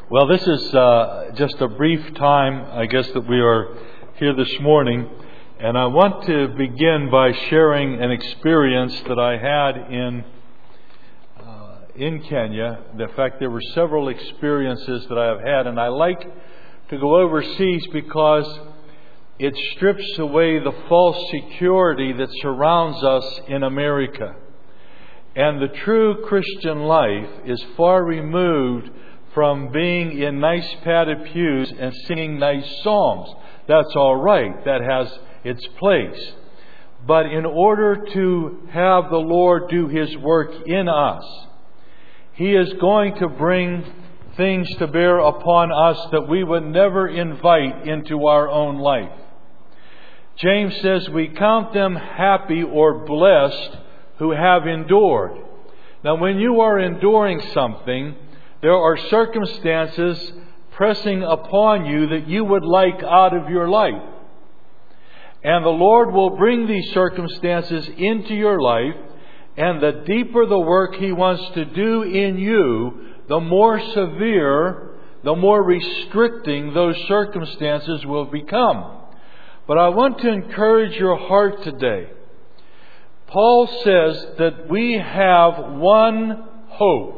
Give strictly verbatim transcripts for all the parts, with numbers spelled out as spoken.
Well, this is uh, just a brief time, I guess, that we are here this morning. And I want to begin by sharing an experience that I had in uh, in Kenya. In fact, there were several experiences that I have had. And I like to go overseas because it strips away the false security that surrounds us in America. And the true Christian life is far removed from being in nice padded pews and singing nice songs. That's all right. That has its place. But in order to have the Lord do His work in us, He is going to bring things to bear upon us that we would never invite into our own life. James says, we count them happy or blessed who have endured. Now, when you are enduring something, there are circumstances pressing upon you that you would like out of your life. And the Lord will bring these circumstances into your life, and the deeper the work He wants to do in you, the more severe, the more restricting those circumstances will become. But I want to encourage your heart today. Paul says that we have one hope.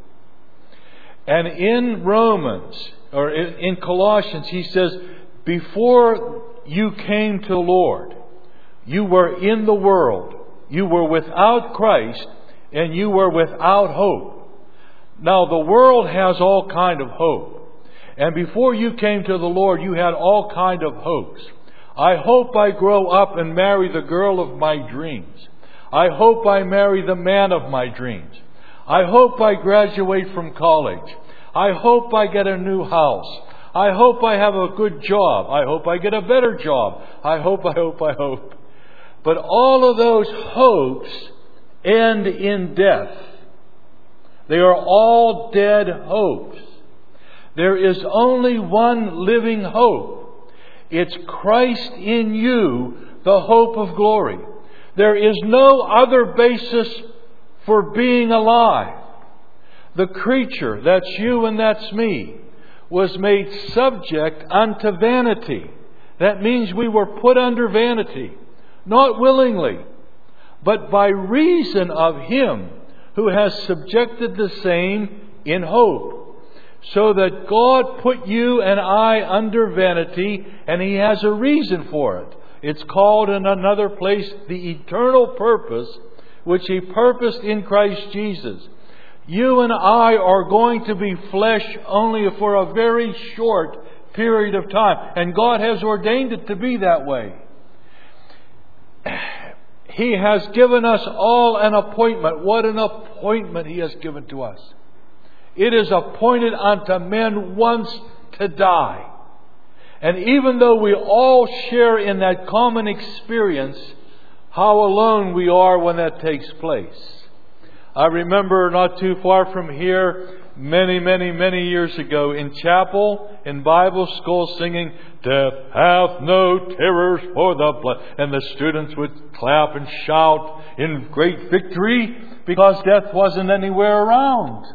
And in Romans, or in Colossians, he says, before you came to the Lord, you were in the world. You were without Christ, and you were without hope. Now, the world has all kind of hope. And before you came to the Lord, you had all kind of hopes. I hope I grow up and marry the girl of my dreams. I hope I marry the man of my dreams. I hope I graduate from college. I hope I get a new house. I hope I have a good job. I hope I get a better job. I hope, I hope, I hope. But all of those hopes end in death. They are all dead hopes. There is only one living hope. It's Christ in you, the hope of glory. There is no other basis for being alive. The creature, that's you and that's me, was made subject unto vanity. That means we were put under vanity, not willingly, but by reason of Him who has subjected the same in hope. So that God put you and I under vanity, and He has a reason for it. It's called in another place the eternal purpose which He purposed in Christ Jesus. You and I are going to be flesh only for a very short period of time. And God has ordained it to be that way. He has given us all an appointment. What an appointment He has given to us. It is appointed unto men once to die. And even though we all share in that common experience, how alone we are when that takes place. I remember not too far from here, many, many, many years ago, in chapel, in Bible school, singing, "Death hath no terrors for the blood." And the students would clap and shout in great victory because death wasn't anywhere around.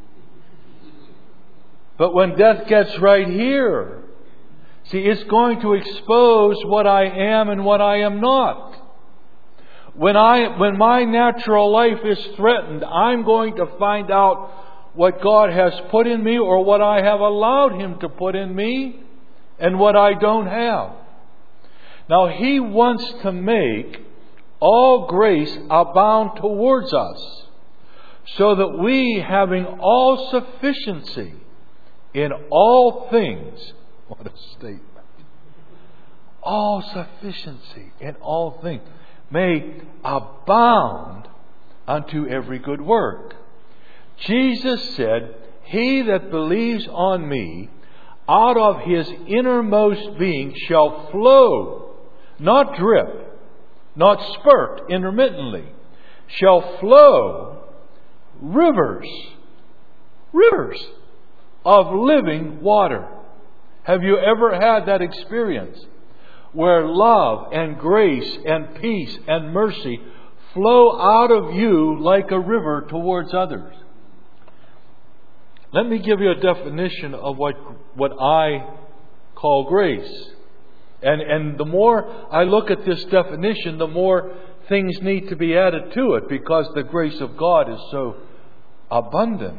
But when death gets right here, see, it's going to expose what I am and what I am not. When I, when my natural life is threatened, I'm going to find out what God has put in me or what I have allowed Him to put in me and what I don't have. Now, He wants to make all grace abound towards us so that we, having all sufficiency in all things, what a statement, all sufficiency in all things, may abound unto every good work. Jesus said, "He that believes on me, out of his innermost being shall flow," not drip, not spurt intermittently, "shall flow rivers, rivers of living water." Have you ever had that experience? Where love and grace and peace and mercy flow out of you like a river towards others. let me give you a definition of what what I call grace. And and the more I look at this definition, the more things need to be added to it, because the grace of God is so abundant.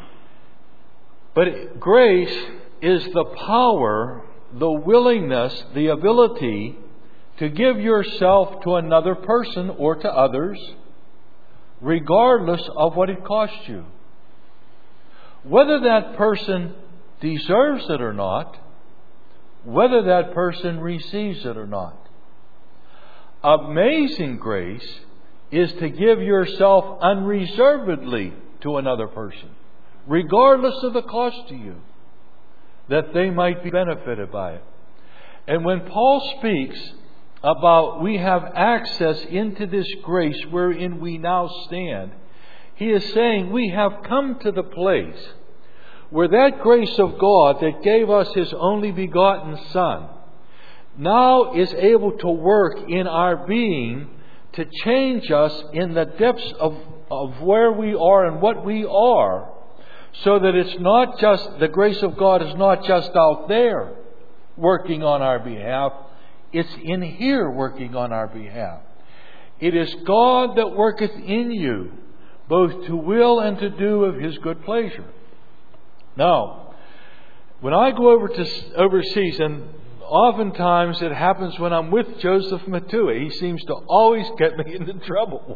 But grace is the power, the willingness, the ability to give yourself to another person or to others, regardless of what it costs you. Whether that person deserves it or not, whether that person receives it or not. Amazing grace is to give yourself unreservedly to another person, regardless of the cost to you, that they might be benefited by it. And when Paul speaks about we have access into this grace wherein we now stand, he is saying we have come to the place where that grace of God that gave us His only begotten Son now is able to work in our being to change us in the depths of, of where we are and what we are, so that it's not just, the grace of God is not just out there working on our behalf, it's in here working on our behalf. It is God that worketh in you, both to will and to do of His good pleasure. Now, when I go over to overseas, and oftentimes it happens when I'm with Joseph Matua, he seems to always get me into trouble.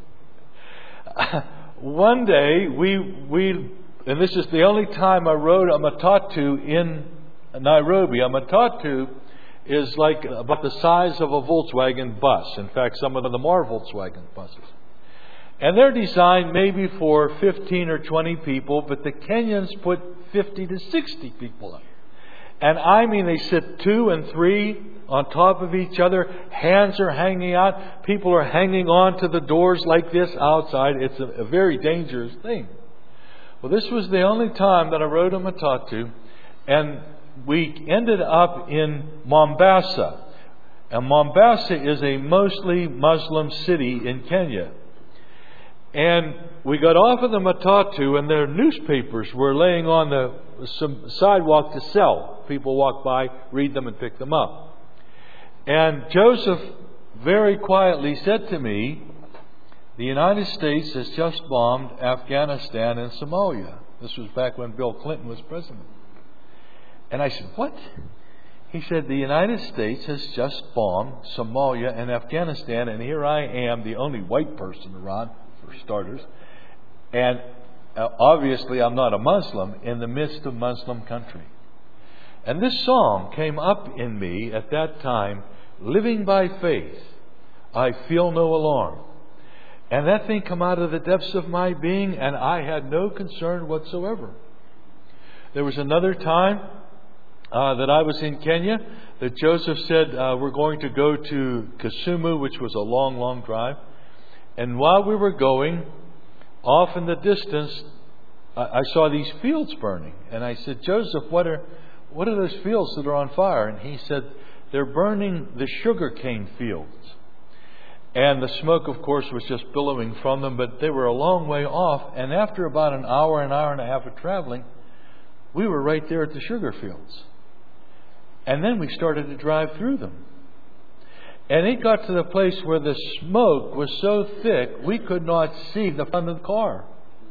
One day, we we and this is the only time I rode a matatu in Nairobi. A matatu is like about the size of a Volkswagen bus. In fact, some of them are Volkswagen buses. And they're designed maybe for fifteen or twenty people, but the Kenyans put fifty to sixty people in. And I mean, they sit two and three on top of each other. Hands are hanging out. People are hanging on to the doors like this outside. It's a, a very dangerous thing. Well, this was the only time that I rode a matatu, and we ended up in Mombasa. And Mombasa is a mostly Muslim city in Kenya. And we got off of the matatu, and their newspapers were laying on the some sidewalk to sell. People walk by, read them, and pick them up. And Joseph very quietly said to me, the United States has just bombed Afghanistan and Somalia. This was back when Bill Clinton was president. And I said, what? He said, the United States has just bombed Somalia and Afghanistan, and here I am, the only white person around, for starters. And uh, obviously I'm not a Muslim, in the midst of Muslim country. And this song came up in me at that time, living by faith, I feel no alarm. And that thing come out of the depths of my being, and I had no concern whatsoever. There was another time uh, that I was in Kenya that Joseph said, uh, we're going to go to Kisumu, which was a long, long drive. And while we were going, off in the distance, I, I saw these fields burning. And I said, Joseph, what are what are those fields that are on fire? And he said, they're burning the sugarcane fields. And the smoke, of course, was just billowing from them, but they were a long way off. And after about an hour, an hour and a half of traveling, we were right there at the sugar fields. And then we started to drive through them. And it got to the place where the smoke was so thick, we could not see the front of the car.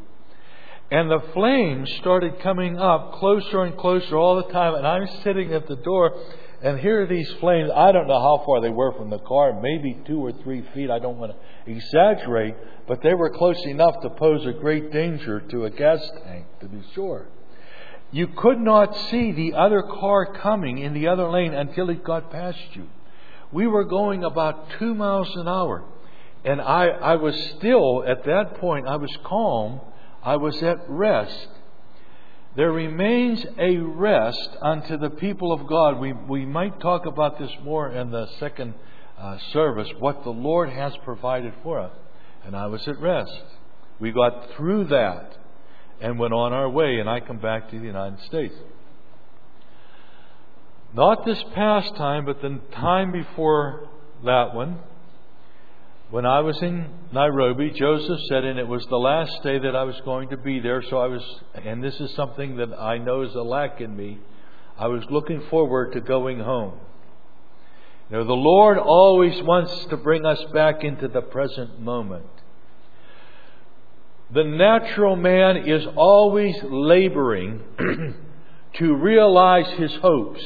And the flames started coming up closer and closer all the time. And I'm sitting at the door, and here are these flames. I don't know how far they were from the car, maybe two or three feet. I don't want to exaggerate, but they were close enough to pose a great danger to a gas tank, to be sure. You could not see the other car coming in the other lane until it got past you. We were going about two miles an hour. And I, I was still, at that point, I was calm. I was at rest. There remains a rest unto the people of God. We, we might talk about this more in the second uh, service, what the Lord has provided for us. And I was at rest. We got through that and went on our way, and I come back to the United States. Not this past time, but the time before that one, when I was in Nairobi, Joseph said, and it was the last day that I was going to be there, so I was, and this is something that I know is a lack in me, I was looking forward to going home. You know, the Lord always wants to bring us back into the present moment. The natural man is always laboring to realize his hopes.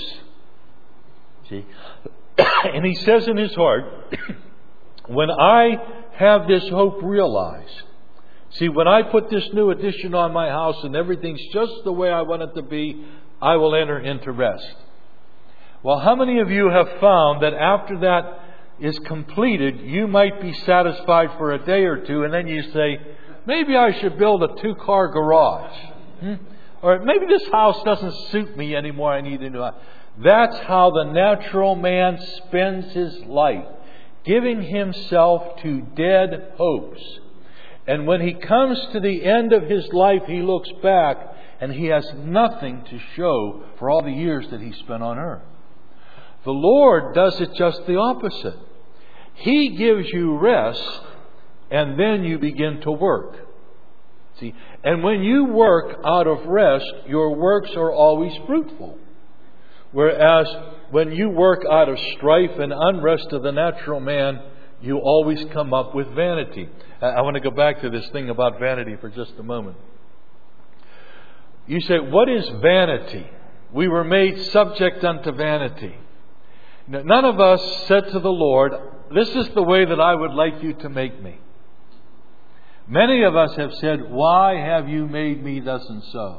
See? And he says in his heart, when I have this hope realized, see, when I put this new addition on my house and everything's just the way I want it to be, I will enter into rest. Well, how many of you have found that after that is completed, you might be satisfied for a day or two, and then you say, maybe I should build a two-car garage. Hmm? Or maybe this house doesn't suit me anymore, I need a new house. That's how the natural man spends his life, giving himself to dead hopes. And when he comes to the end of his life, he looks back and he has nothing to show for all the years that he spent on earth. The Lord does it just the opposite. He gives you rest, and then you begin to work. See, and when you work out of rest, your works are always fruitful. Whereas when you work out of strife and unrest of the natural man, you always come up with vanity. I want to go back to this thing about vanity for just a moment. You say, what is vanity? We were made subject unto vanity. None of us said to the Lord, this is the way that I would like you to make me. Many of us have said, why have you made me thus and so?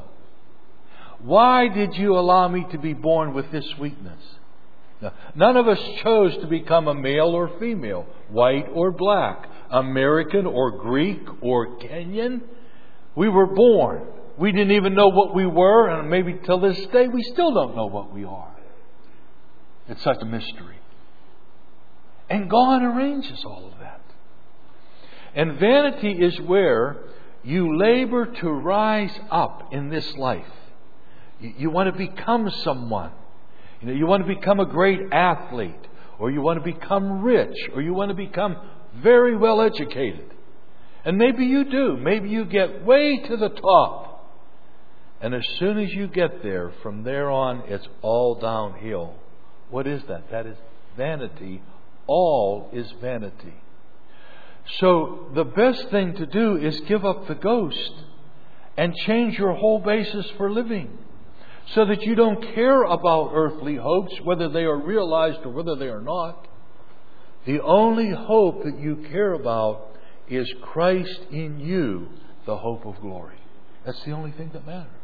Why did you allow me to be born with this weakness? Now, none of us chose to become a male or female, white or black, American or Greek or Kenyan. We were born. We didn't even know what we were, and maybe till this day we still don't know what we are. It's such a mystery. And God arranges all of that. And vanity is where you labor to rise up in this life. You, you want to become someone. You know, you want to become a great athlete, or you want to become rich, or you want to become very well educated. And maybe you do. Maybe you get way to the top. And as soon as you get there, from there on, it's all downhill. What is that? That is vanity. All is vanity. So the best thing to do is give up the ghost and change your whole basis for living, so that you don't care about earthly hopes, whether they are realized or whether they are not. The only hope that you care about is Christ in you, the hope of glory. That's the only thing that matters.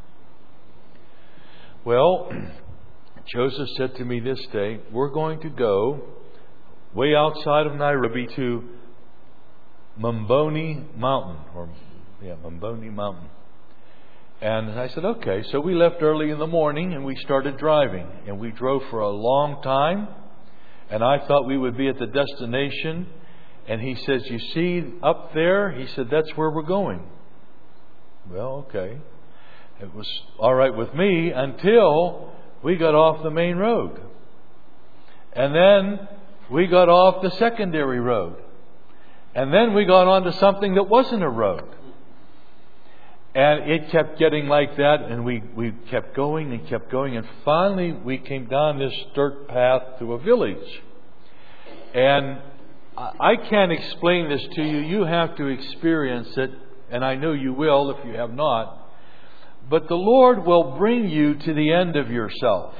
Well, Joseph said to me this day, we're going to go way outside of Nairobi to Mamboni Mountain, or yeah, Mamboni Mountain. And I said, okay. So we left early in the morning and we started driving. And we drove for a long time. And I thought we would be at the destination. And he says, you see up there? He said, that's where we're going. Well, okay. It was all right with me until we got off the main road. And then we got off the secondary road. And then we got onto something that wasn't a road. And it kept getting like that, and we, we kept going and kept going. And finally, we came down this dirt path to a village. And I can't explain this to you. You have to experience it, and I know you will if you have not. But the Lord will bring you to the end of yourself.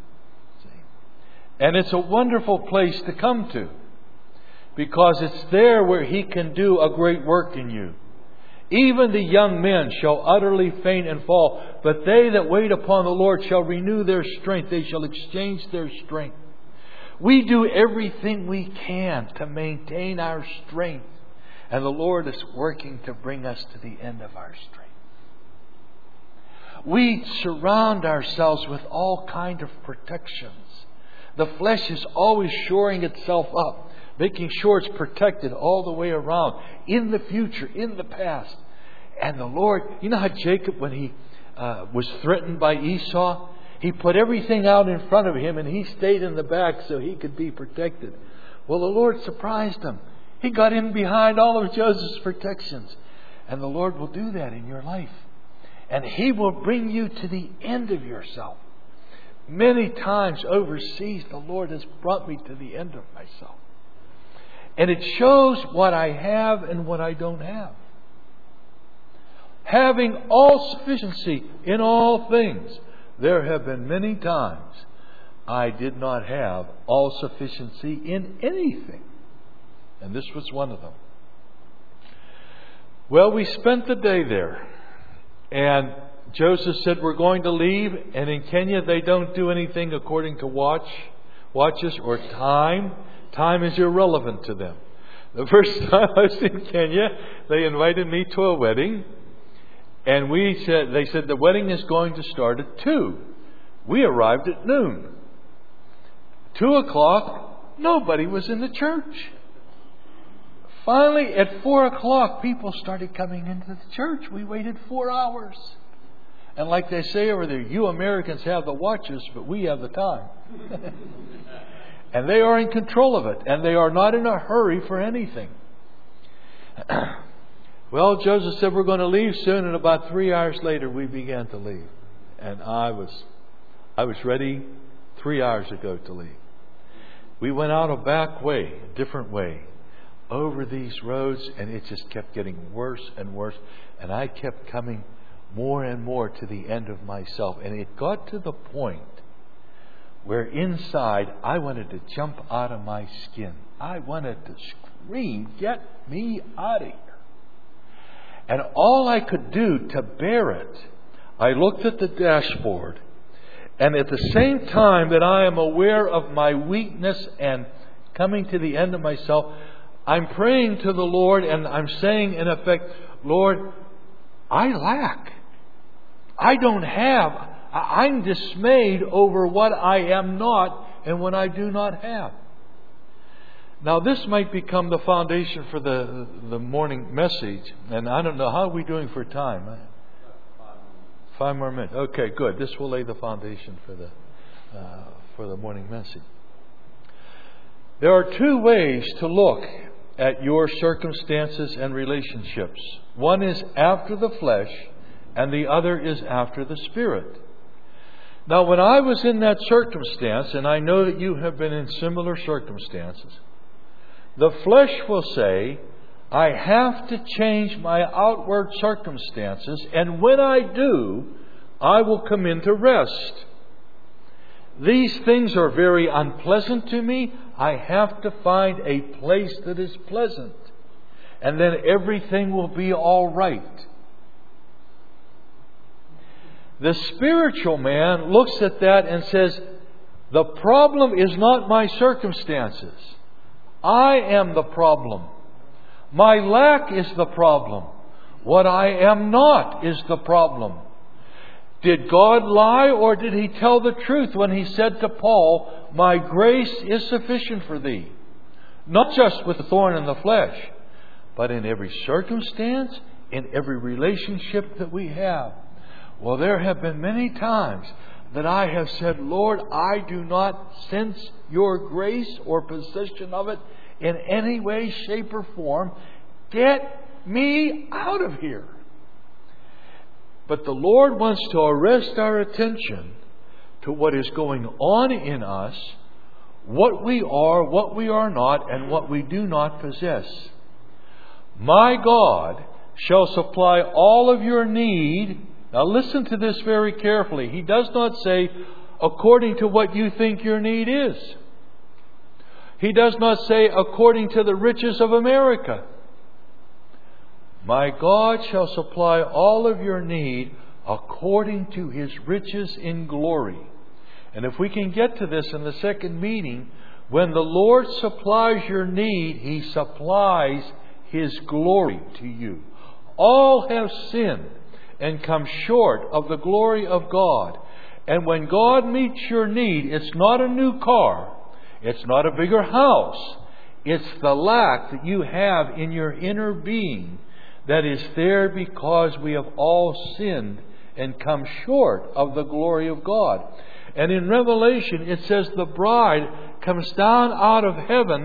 And it's a wonderful place to come to, because it's there where He can do a great work in you. Even the young men shall utterly faint and fall, but they that wait upon the Lord shall renew their strength. They shall exchange their strength. We do everything we can to maintain our strength, and the Lord is working to bring us to the end of our strength. We surround ourselves with all kind of protections. The flesh is always shoring itself up, making sure it's protected all the way around, in the future, in the past. And the Lord, you know how Jacob, when he uh, was threatened by Esau, he put everything out in front of him and he stayed in the back so he could be protected. Well, the Lord surprised him. He got in behind all of Joseph's protections. And the Lord will do that in your life. And He will bring you to the end of yourself. Many times overseas, the Lord has brought me to the end of myself. And it shows what I have and what I don't have. Having all sufficiency in all things. There have been many times I did not have all sufficiency in anything. And this was one of them. Well, we spent the day there. And Joseph said, we're going to leave. And in Kenya, they don't do anything according to watch, watches or time. Time is irrelevant to them. The first time I was in Kenya, they invited me to a wedding. And we said, they said the wedding is going to start at two. We arrived at noon. Two o'clock, nobody was in the church. Finally, at four o'clock, people started coming into the church. We waited four hours. And like they say over there, you Americans have the watches, but we have the time. And they are in control of it. And they are not in a hurry for anything. Well, Joseph said, we're going to leave soon. And about three hours later, we began to leave. And I was, I was ready three hours ago to leave. We went out a back way, a different way, over these roads, and it just kept getting worse and worse. And I kept coming more and more to the end of myself. And it got to the point where inside I wanted to jump out of my skin. I wanted to scream, get me out of here. And all I could do to bear it, I looked at the dashboard. And at the same time that I am aware of my weakness and coming to the end of myself, I'm praying to the Lord and I'm saying in effect, Lord, I lack. I don't have. I'm dismayed over what I am not and what I do not have. Now this might become the foundation for the the morning message. And I don't know, how are we doing for time? Five more minutes. Okay, good. This will lay the foundation for the uh, for the morning message. There are two ways to look at your circumstances and relationships. One is after the flesh, and the other is after the Spirit. Now, when I was in that circumstance, and I know that you have been in similar circumstances, the flesh will say, I have to change my outward circumstances, and when I do, I will come into rest. These things are very unpleasant to me. I have to find a place that is pleasant, and then everything will be all right. The spiritual man looks at that and says, the problem is not my circumstances. I am the problem. My lack is the problem. What I am not is the problem. Did God lie, or did He tell the truth when He said to Paul, my grace is sufficient for thee? Not just with the thorn in the flesh, but in every circumstance, in every relationship that we have. Well, there have been many times that I have said, Lord, I do not sense your grace or possession of it in any way, shape, or form. Get me out of here. But the Lord wants to arrest our attention to what is going on in us, what we are, what we are not, and what we do not possess. My God shall supply all of your need. Now listen to this very carefully. He does not say, according to what you think your need is. He does not say, according to the riches of America. My God shall supply all of your need according to His riches in glory. And if we can get to this in the second meeting, when the Lord supplies your need, He supplies His glory to you. All have sinned and come short of the glory of God. And when God meets your need, it's not a new car. It's not a bigger house. It's the lack that you have in your inner being that is there because we have all sinned and come short of the glory of God. And in Revelation it says the bride comes down out of heaven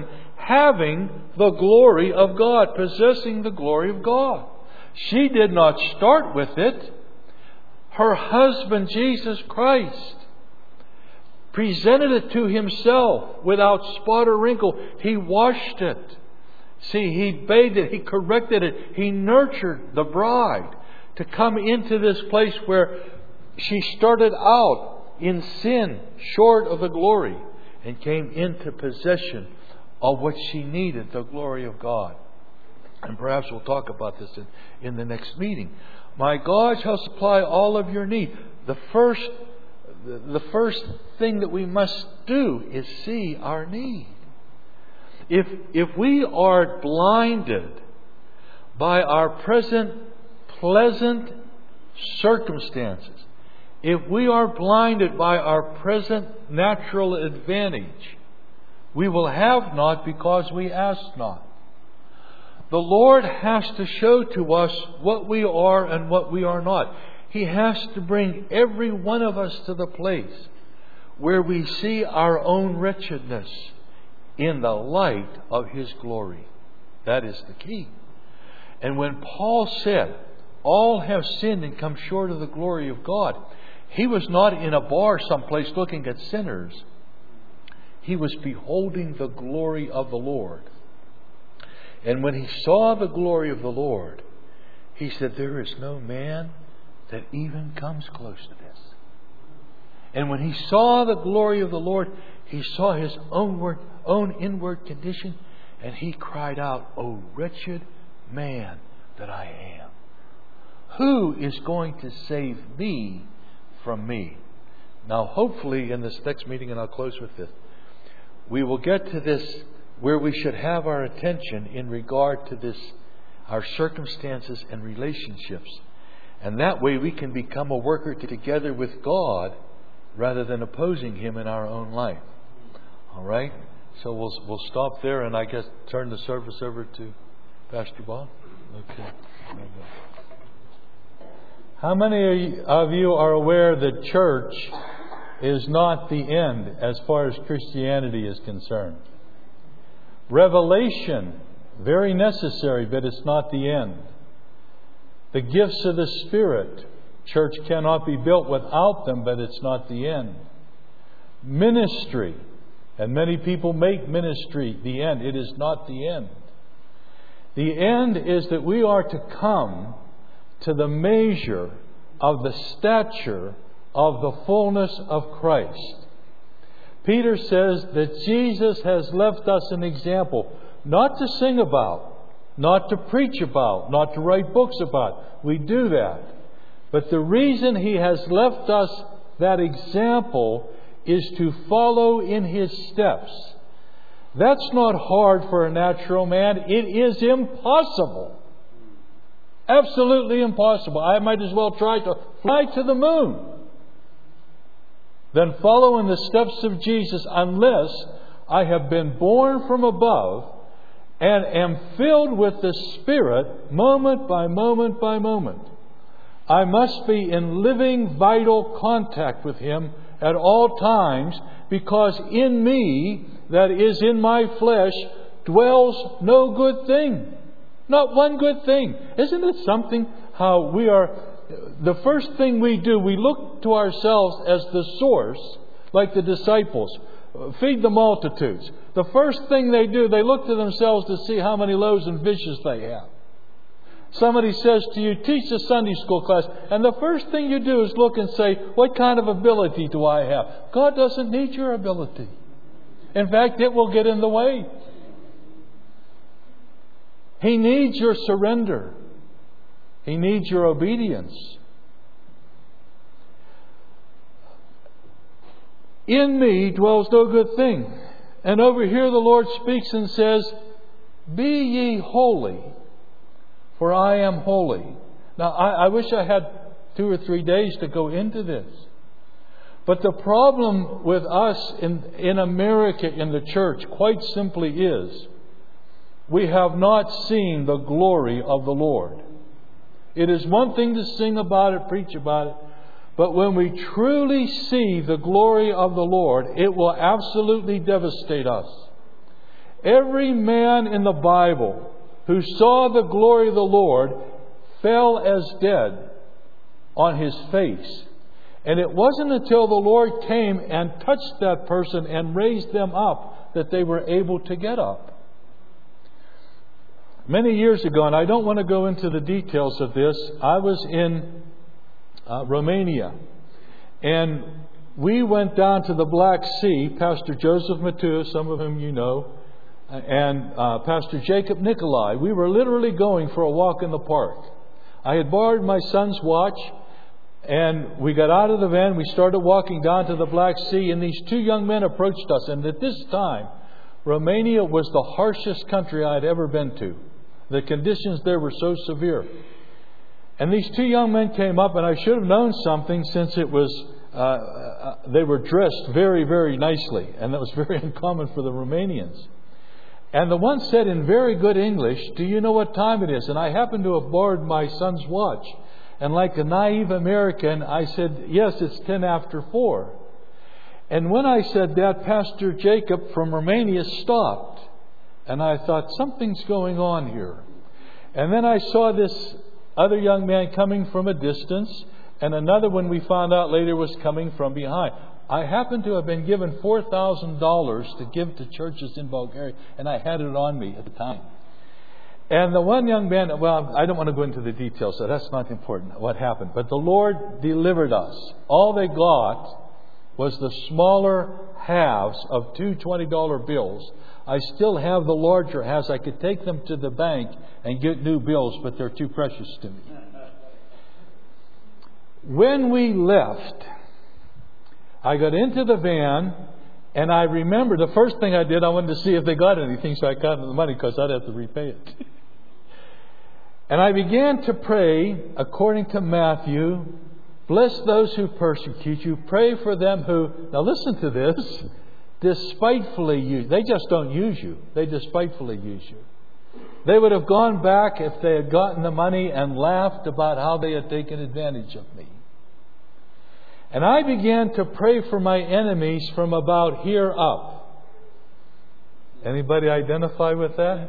having the glory of God, possessing the glory of God. She did not start with it. Her husband, Jesus Christ, presented it to Himself without spot or wrinkle. He washed it. See, He bathed it. He corrected it. He nurtured the bride to come into this place where she started out in sin, short of the glory, and came into possession of what she needed, the glory of God. And perhaps we'll talk about this in, in the next meeting. My God shall supply all of your need. The first, the first thing that we must do is see our need. If, if we are blinded by our present pleasant circumstances, if we are blinded by our present natural advantage, we will have not because we ask not. The Lord has to show to us what we are and what we are not. He has to bring every one of us to the place where we see our own wretchedness in the light of His glory. That is the key. And when Paul said, all have sinned and come short of the glory of God, he was not in a bar someplace looking at sinners. He was beholding the glory of the Lord. And when he saw the glory of the Lord, he said, there is no man that even comes close to this. And when he saw the glory of the Lord, he saw his own, word, own inward condition, and he cried out, O wretched man that I am. Who is going to save me from me? Now, hopefully in this next meeting, and I'll close with this, we will get to this where we should have our attention in regard to this, our circumstances and relationships. And that way we can become a worker together with God rather than opposing Him in our own life. All right? So we'll we'll stop there and I guess turn the service over to Pastor Bob. Okay. How many of you are aware that church is not the end as far as Christianity is concerned? Revelation, very necessary, but it's not the end. The gifts of the Spirit, church cannot be built without them, but it's not the end. Ministry, and many people make ministry the end. It is not the end. The end is that we are to come to the measure of the stature of the fullness of Christ. Peter says that Jesus has left us an example, not to sing about, not to preach about, not to write books about. We do that. But the reason He has left us that example is to follow in His steps. That's not hard for a natural man. It is impossible. Absolutely impossible. I might as well try to fly to the moon than follow in the steps of Jesus unless I have been born from above and am filled with the Spirit moment by moment by moment. I must be in living, vital contact with Him at all times, because in me, that is in my flesh, dwells no good thing. Not one good thing. Isn't it something how we are... The first thing we do, we look to ourselves as the source, like the disciples. Feed the multitudes. The first thing they do, they look to themselves to see how many loaves and fishes they have. Somebody says to you, teach a Sunday school class. And the first thing you do is look and say, what kind of ability do I have? God doesn't need your ability. In fact, it will get in the way. He needs your surrender. He needs your obedience. In me dwells no good thing. And over here the Lord speaks and says, be ye holy, for I am holy. Now, I, I wish I had two or three days to go into this. But the problem with us in, in America, in the church, quite simply is, we have not seen the glory of the Lord. It is one thing to sing about it, preach about it, but when we truly see the glory of the Lord, it will absolutely devastate us. Every man in the Bible who saw the glory of the Lord fell as dead on his face. And it wasn't until the Lord came and touched that person and raised them up that they were able to get up. Many years ago, and I don't want to go into the details of this, I was in uh, Romania. And we went down to the Black Sea. Pastor Joseph Matua, some of whom you know, and uh, Pastor Jacob Nicolai. We were literally going for a walk in the park. I had borrowed my son's watch, and we got out of the van. We started walking down to the Black Sea, and these two young men approached us. And at this time, Romania was the harshest country I had ever been to. The conditions there were so severe. And these two young men came up, and I should have known something, since it was uh, uh, they were dressed very, very nicely, and that was very uncommon for the Romanians. And the one said in very good English, "Do you know what time it is?" And I happened to have borrowed my son's watch. And like a naive American, I said, "Yes, it's ten after four." And when I said that, Pastor Jacob from Romania stopped. And I thought, something's going on here. And then I saw this other young man coming from a distance, and another one we found out later was coming from behind. I happened to have been given four thousand dollars to give to churches in Bulgaria, and I had it on me at the time. And the one young man, well, I don't want to go into the details, so that's not important what happened. But the Lord delivered us. All they got was the smaller halves of two twenty dollar bills. I still have the larger halves. I could take them to the bank and get new bills, but they're too precious to me. When we left, I got into the van, and I remember the first thing I did, I wanted to see if they got anything, so I got the money because I'd have to repay it. And I began to pray according to Matthew, "Bless those who persecute you. Pray for them who," now listen to this, "despitefully use." They just don't use you. They despitefully use you. They would have gone back if they had gotten the money and laughed about how they had taken advantage of me. And I began to pray for my enemies from about here up. Anybody identify with that?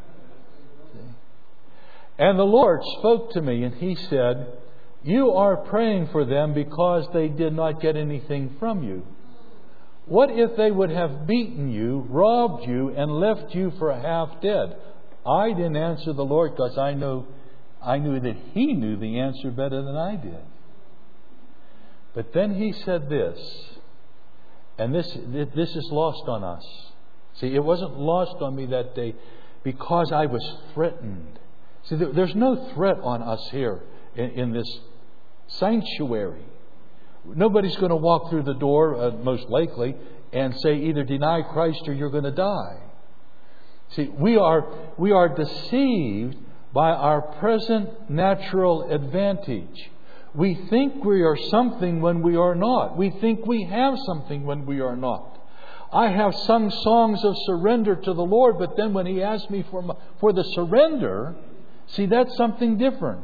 And the Lord spoke to me, and He said, "You are praying for them because they did not get anything from you. What if they would have beaten you, robbed you, and left you for half dead?" I didn't answer the Lord because I know, I knew that He knew the answer better than I did. But then He said this, and this this is lost on us. See, it wasn't lost on me that day because I was threatened. See, there's no threat on us here in, in this sanctuary. Nobody's going to walk through the door, uh, most likely, and say either deny Christ or you're going to die. See, we are we are deceived by our present natural advantage. We think we are something when we are not. We think we have something when we are not. I have sung songs of surrender to the Lord, but then when He asked me for my, for the surrender, see, that's something different.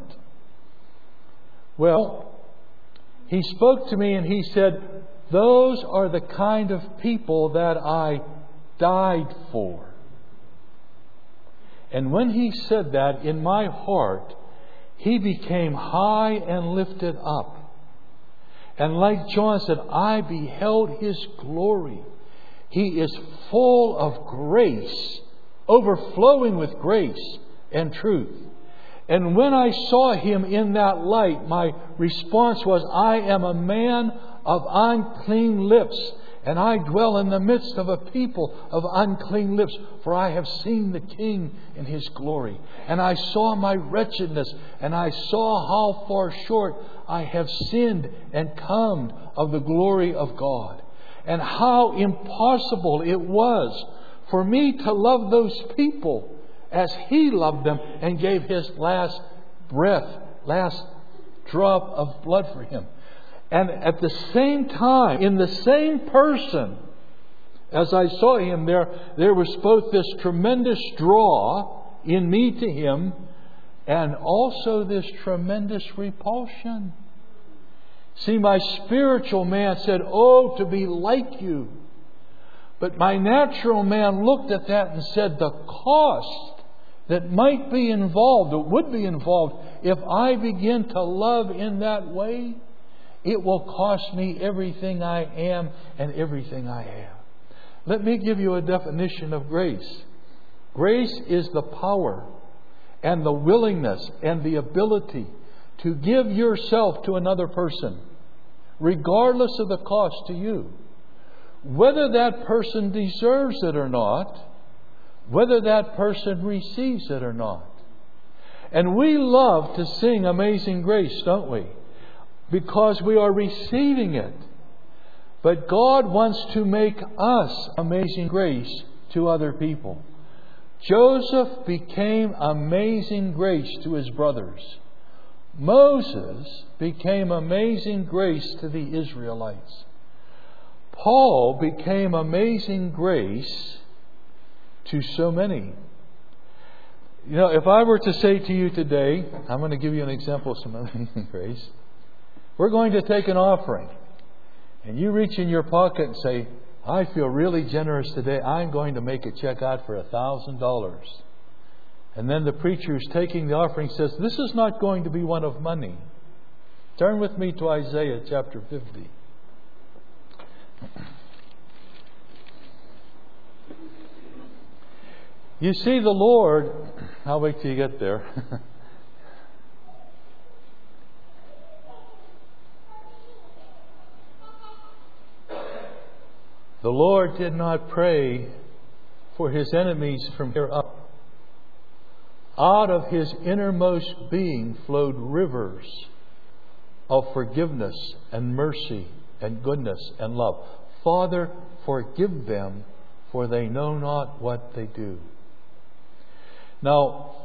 Well, He spoke to me and He said, "Those are the kind of people that I died for." And when He said that, in my heart, He became high and lifted up. And like John said, I beheld His glory. He is full of grace, overflowing with grace and truth. And when I saw Him in that light, my response was, "I am a man of unclean lips, and I dwell in the midst of a people of unclean lips, for I have seen the King in His glory. And I saw my wretchedness, and I saw how far short I have sinned and come of the glory of God. And how impossible it was for me to love those people as He loved them and gave His last breath, last drop of blood for Him." And at the same time, in the same person, as I saw Him there, there was both this tremendous draw in me to Him and also this tremendous repulsion. See, my spiritual man said, "Oh, to be like You." But my natural man looked at that and said, the cost that might be involved, or would be involved, if I begin to love in that way, it will cost me everything I am and everything I have. Let me give you a definition of grace. Grace is the power and the willingness and the ability to give yourself to another person, regardless of the cost to you. Whether that person deserves it or not, whether that person receives it or not. And we love to sing Amazing Grace, don't we? Because we are receiving it. But God wants to make us amazing grace to other people. Joseph became amazing grace to his brothers. Moses became amazing grace to the Israelites. Paul became amazing grace to so many. You know, if I were to say to you today, I'm going to give you an example of some amazing grace. We're going to take an offering. And you reach in your pocket and say, I feel really generous today. I'm going to make a check out for a thousand dollars. And then the preacher who's taking the offering says, this is not going to be one of money. Turn with me to Isaiah chapter fifty. You see, the Lord, I'll wait till you get there. The Lord did not pray for His enemies from here up. Out of His innermost being flowed rivers of forgiveness and mercy and goodness and love. Father, forgive them, for they know not what they do. Now,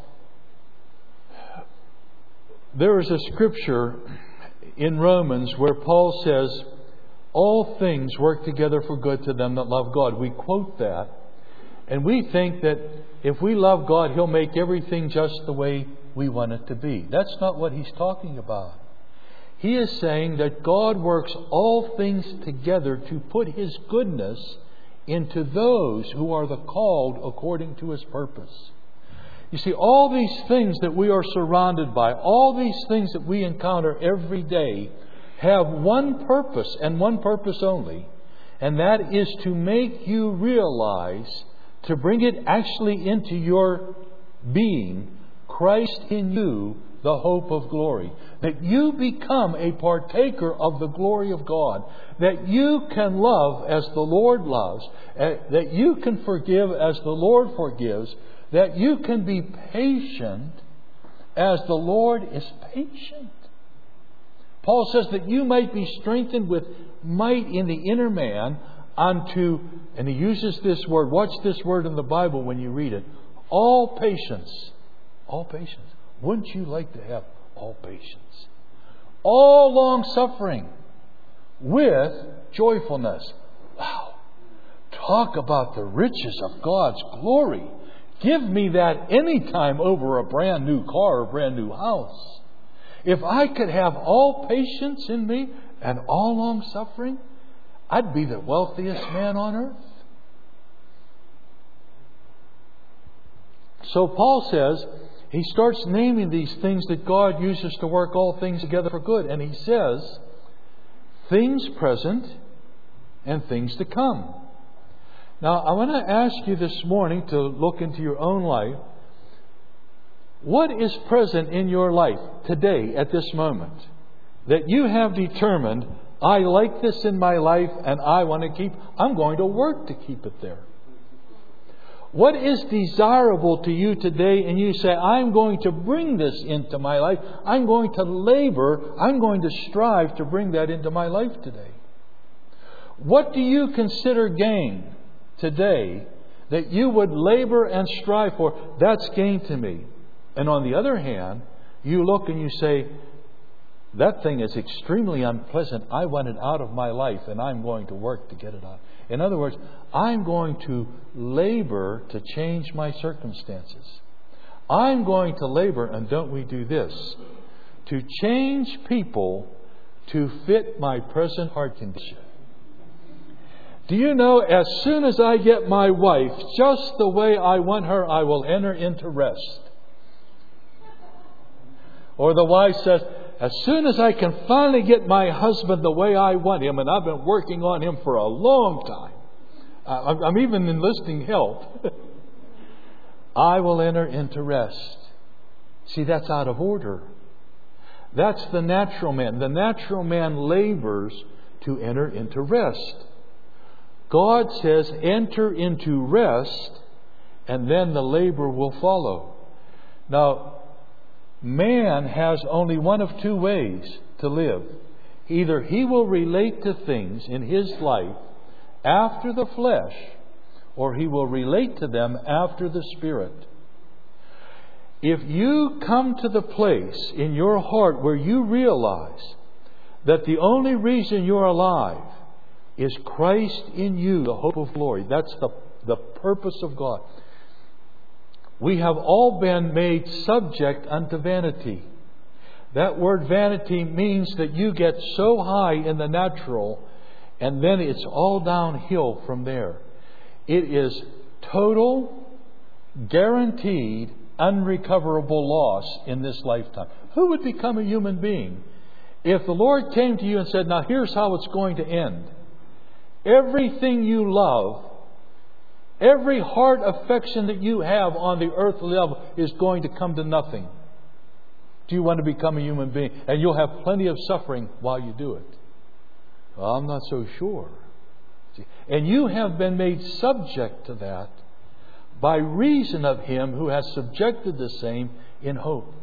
there is a scripture in Romans where Paul says, all things work together for good to them that love God. We quote that, and we think that if we love God, He'll make everything just the way we want it to be. That's not what He's talking about. He is saying that God works all things together to put His goodness into those who are the called according to His purpose. You see, all these things that we are surrounded by, all these things that we encounter every day, have one purpose and one purpose only, and that is to make you realize, to bring it actually into your being, Christ in you, the hope of glory. That you become a partaker of the glory of God. That you can love as the Lord loves. That you can forgive as the Lord forgives. That you can be patient as the Lord is patient. Paul says that you might be strengthened with might in the inner man unto, and he uses this word, watch this word in the Bible when you read it, all patience. All patience. Wouldn't you like to have all patience? All long suffering with joyfulness. Wow. Talk about the riches of God's glory. Give me that anytime over a brand new car or a brand new house. If I could have all patience in me and all long suffering, I'd be the wealthiest man on earth. So Paul says, he starts naming these things that God uses to work all things together for good. And he says, things present and things to come. Now, I want to ask you this morning to look into your own life. What is present in your life today at this moment that you have determined, I like this in my life and I want to keep, I'm going to work to keep it there? What is desirable to you today and you say, I'm going to bring this into my life. I'm going to labor. I'm going to strive to bring that into my life today. What do you consider gain today that you would labor and strive for? That's gain to me. And on the other hand, you look and you say, that thing is extremely unpleasant. I want it out of my life and I'm going to work to get it out. In other words, I'm going to labor to change my circumstances. I'm going to labor, and don't we do this, to change people to fit my present heart condition. Do you know, as soon as I get my wife just the way I want her, I will enter into rest. Or the wife says, as soon as I can finally get my husband the way I want him, and I've been working on him for a long time, I'm even enlisting help, I will enter into rest. See, that's out of order. That's the natural man. The natural man labors to enter into rest. God says, enter into rest, and then the labor will follow. Now, man has only one of two ways to live. Either he will relate to things in his life after the flesh, or he will relate to them after the Spirit. If you come to the place in your heart where you realize that the only reason you're alive is Christ in you, the hope of glory. That's the, the purpose of God. We have all been made subject unto vanity. That word vanity means that you get so high in the natural, and then it's all downhill from there. It is total, guaranteed, unrecoverable loss in this lifetime. Who would become a human being if the Lord came to you and said, now here's how it's going to end? Everything you love, every heart affection that you have on the earthly level is going to come to nothing. Do you want to become a human being? And you'll have plenty of suffering while you do it. Well, I'm not so sure. And you have been made subject to that by reason of Him who has subjected the same in hope.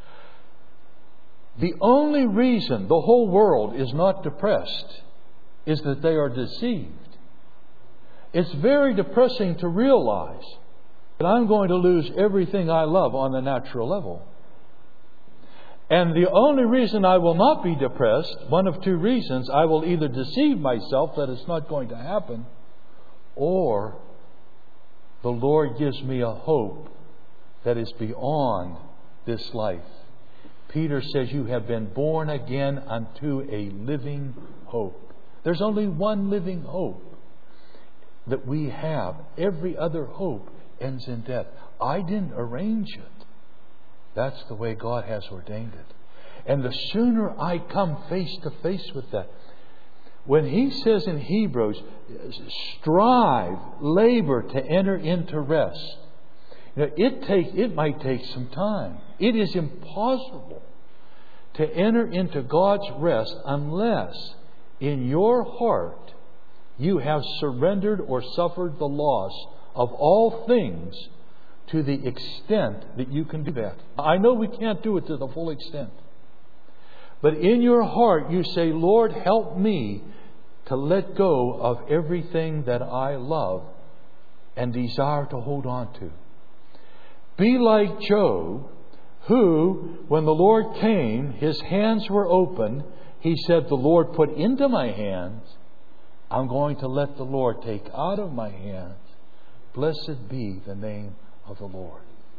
The only reason the whole world is not depressed is that they are deceived. It's very depressing to realize that I'm going to lose everything I love on the natural level. And the only reason I will not be depressed, one of two reasons, I will either deceive myself that it's not going to happen, or the Lord gives me a hope that is beyond this life. Peter says, you have been born again unto a living hope. There's only one living hope that we have. Every other hope ends in death. I didn't arrange it. That's the way God has ordained it. And the sooner I come face to face with that, when he says in Hebrews, strive, labor to enter into rest, you know, it take it might take some time. It is impossible to enter into God's rest unless in your heart you have surrendered or suffered the loss of all things to the extent that you can do that. I know we can't do it to the full extent. But in your heart you say, Lord, help me to let go of everything that I love and desire to hold on to. Be like Job, who, when the Lord came, his hands were open. He said, the Lord put into my hands, I'm going to let the Lord take out of my hands. Blessed be the name of the Lord.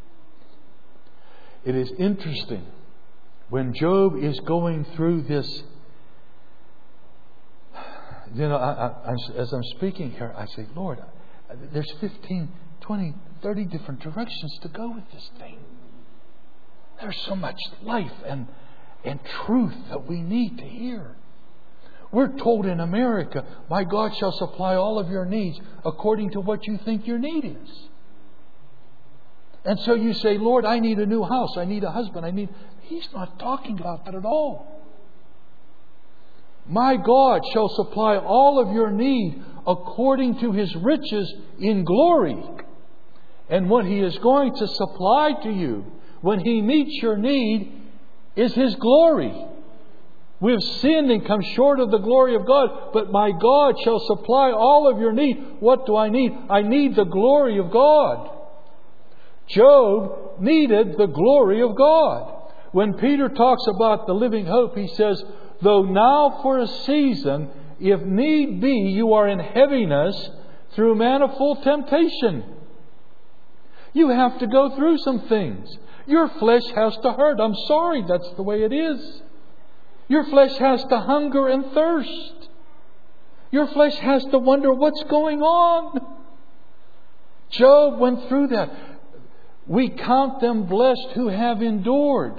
It is interesting when Job is going through this. You know, I, I, as I'm speaking here, I say, Lord, there's fifteen, twenty, thirty different directions to go with this thing. There's so much life and, and truth that we need to hear. We're told in America, my God shall supply all of your needs according to what you think your need is. And so you say, Lord, I need a new house. I need a husband. I need... He's not talking about that at all. My God shall supply all of your need according to His riches in glory. And what He is going to supply to you when He meets your need is His glory. We've sinned and come short of the glory of God, but my God shall supply all of your need. What do I need? I need the glory of God. Job needed the glory of God. When Peter talks about the living hope, he says, though now for a season, if need be, you are in heaviness through manifold temptation. You have to go through some things. Your flesh has to hurt. I'm sorry, that's the way it is. Your flesh has to hunger and thirst. Your flesh has to wonder what's going on. Job went through that. We count them blessed who have endured.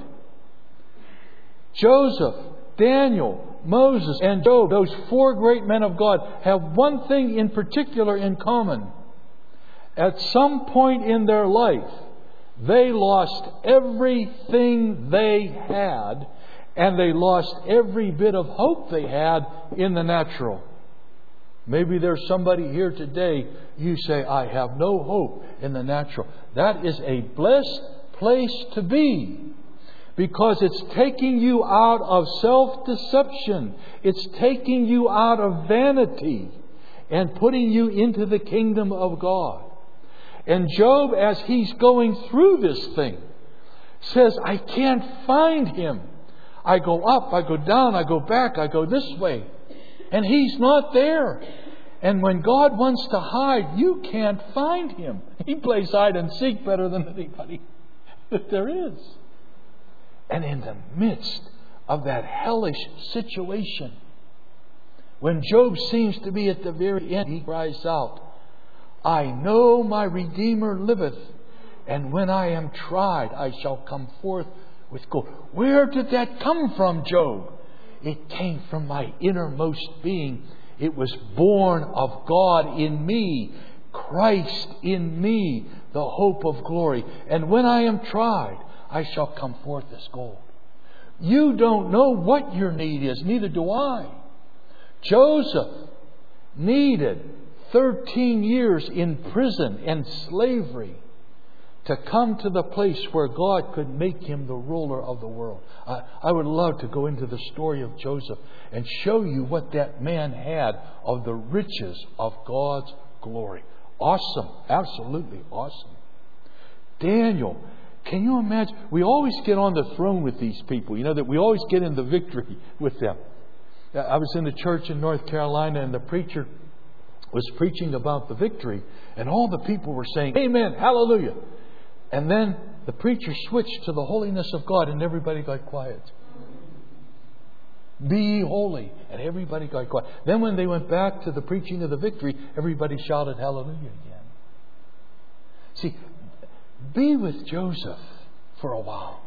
Joseph, Daniel, Moses, and Job, those four great men of God, have one thing in particular in common. At some point in their life, they lost everything they had, and they lost every bit of hope they had in the natural. Maybe there's somebody here today, you say, I have no hope in the natural. That is a blessed place to be, because it's taking you out of self-deception. It's taking you out of vanity and putting you into the kingdom of God. And Job, as he's going through this thing, says, I can't find Him. I go up, I go down, I go back, I go this way. And He's not there. And when God wants to hide, you can't find Him. He plays hide and seek better than anybody that there is. And in the midst of that hellish situation, when Job seems to be at the very end, he cries out, I know my Redeemer liveth, and when I am tried, I shall come forth with gold. Where did that come from, Job? It came from my innermost being. It was born of God in me, Christ in me, the hope of glory. And when I am tried, I shall come forth as gold. You don't know what your need is, neither do I. Joseph needed thirteen years in prison and slavery to come to the place where God could make him the ruler of the world. I, I would love to go into the story of Joseph and show you what that man had of the riches of God's glory. Awesome. Absolutely awesome. Daniel. Can you imagine? We always get on the throne with these people. You know that we always get in the victory with them. I was in the church in North Carolina, and the preacher was preaching about the victory, and all the people were saying, Amen, hallelujah. And then the preacher switched to the holiness of God, and everybody got quiet. Be ye holy, and everybody got quiet. Then when they went back to the preaching of the victory, everybody shouted hallelujah again. See, be with Joseph for a while.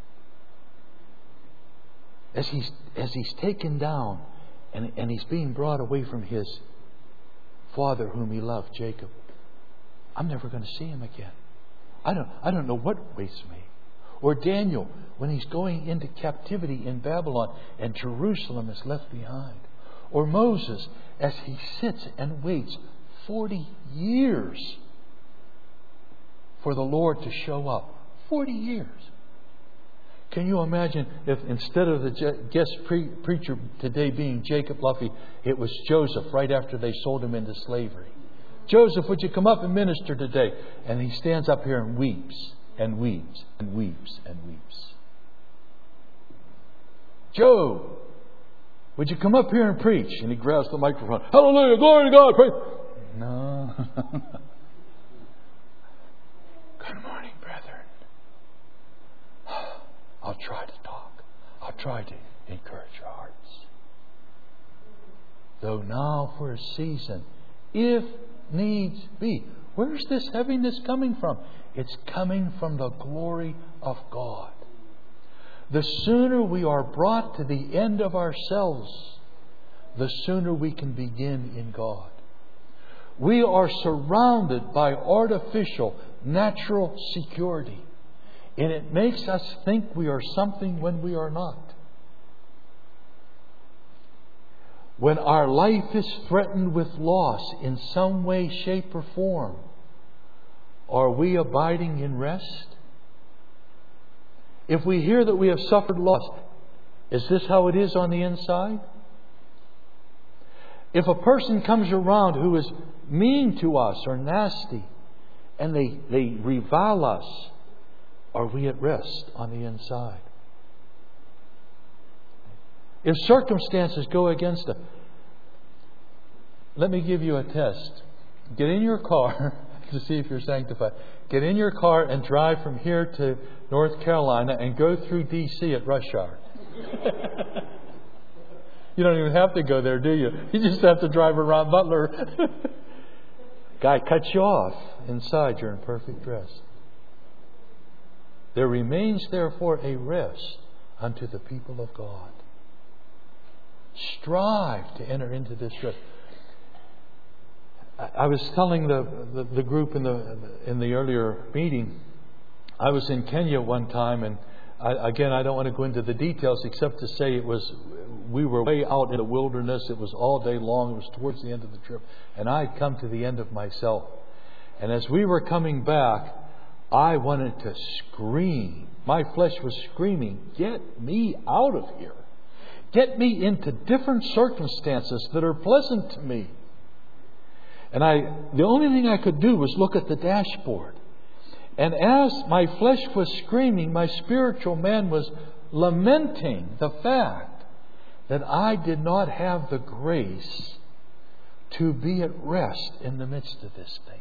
As he's, as he's taken down and, and he's being brought away from his father whom he loved, Jacob. I'm never going to see him again. I don't, I don't know what awaits me. Or Daniel, when he's going into captivity in Babylon and Jerusalem is left behind. Or Moses, as he sits and waits forty years for the Lord to show up. forty years. Can you imagine if instead of the guest pre- preacher today being Jacob Luffy, it was Joseph right after they sold him into slavery? Joseph, would you come up and minister today? And he stands up here and weeps and weeps and weeps and weeps. Job, would you come up here and preach? And he grabs the microphone. Hallelujah, glory to God. Praise. No. Good morning, brethren. I'll try to talk. I'll try to encourage your hearts. Though now for a season, if needs be. Where's this heaviness coming from? It's coming from the glory of God. The sooner we are brought to the end of ourselves, the sooner we can begin in God. We are surrounded by artificial, natural security. And it makes us think we are something when we are not. When our life is threatened with loss in some way, shape, or form, are we abiding in rest? If we hear that we have suffered loss, is this how it is on the inside? If a person comes around who is mean to us or nasty, and they, they revile us, are we at rest on the inside? If circumstances go against us, let me give you a test. Get in your car to see if you're sanctified. Get in your car and drive from here to North Carolina and go through D C at rush hour. You don't even have to go there, do you? You just have to drive around Butler. Guy cuts you off. Inside, you're in perfect dress. There remains, therefore, a rest unto the people of God. Strive to enter into this rest. I was telling the, the, the group in the in the earlier meeting, I was in Kenya one time, and I, again, I don't want to go into the details except to say it was, we were way out in the wilderness. It was all day long. It was towards the end of the trip. And I'd come to the end of myself. And as we were coming back, I wanted to scream. My flesh was screaming, get me out of here. Get me into different circumstances that are pleasant to me. And I, the only thing I could do was look at the dashboard. And as my flesh was screaming, my spiritual man was lamenting the fact that I did not have the grace to be at rest in the midst of this thing.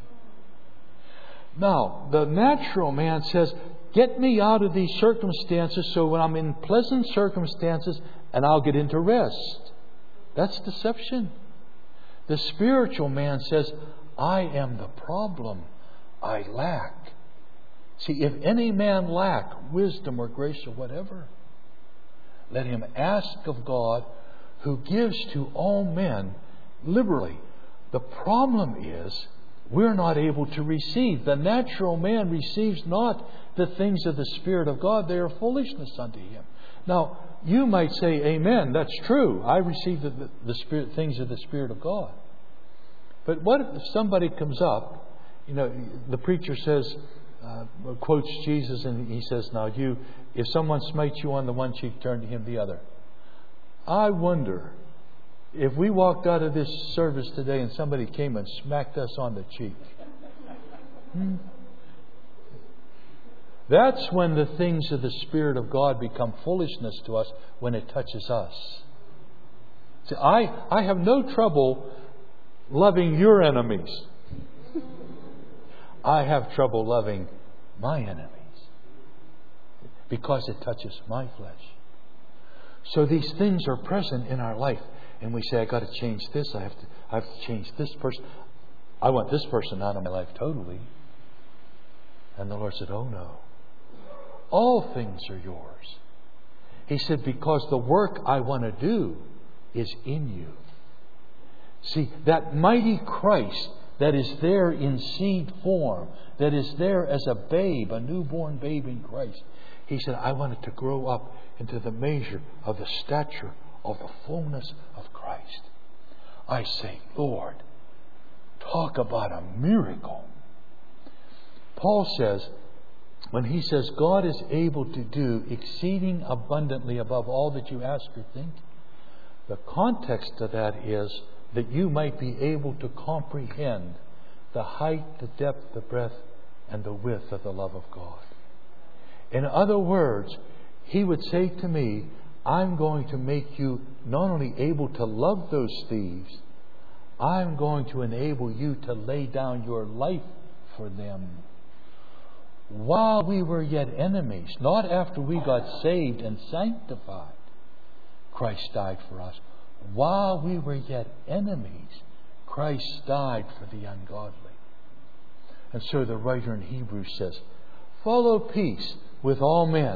Now, the natural man says, get me out of these circumstances so when I'm in pleasant circumstances and I'll get into rest. That's deception. The spiritual man says, I am the problem. I lack. See, if any man lack wisdom or grace or whatever, let him ask of God, who gives to all men liberally. The problem is, we're not able to receive. The natural man receives not the things of the Spirit of God. They are foolishness unto him. Now, you might say, amen, that's true. I receive the, the, the spirit, things of the Spirit of God. But what if somebody comes up, you know, the preacher says, uh, quotes Jesus, and he says, now you, if someone smites you on the one cheek, turn to him the other. I wonder if we walked out of this service today and somebody came and smacked us on the cheek. Hmm? That's when the things of the Spirit of God become foolishness to us, when it touches us. See, I, I have no trouble loving your enemies. I have trouble loving my enemies because it touches my flesh. So these things are present in our life, and we say, I got to change this. I have to. I have to change this person. I want this person out of my life totally. And the Lord said, oh no. All things are yours. He said, because the work I want to do is in you. See, that mighty Christ that is there in seed form, that is there as a babe, a newborn babe in Christ. He said, I want it to grow up into the measure of the stature of the fullness of Christ. I say, Lord, talk about a miracle. Paul says, when he says God is able to do exceeding abundantly above all that you ask or think, the context of that is that you might be able to comprehend the height, the depth, the breadth, and the width of the love of God. In other words, he would say to me, I'm going to make you not only able to love those thieves, I'm going to enable you to lay down your life for them. While we were yet enemies, not after we got saved and sanctified, Christ died for us. While we were yet enemies, Christ died for the ungodly. And so the writer in Hebrews says, follow peace with all men.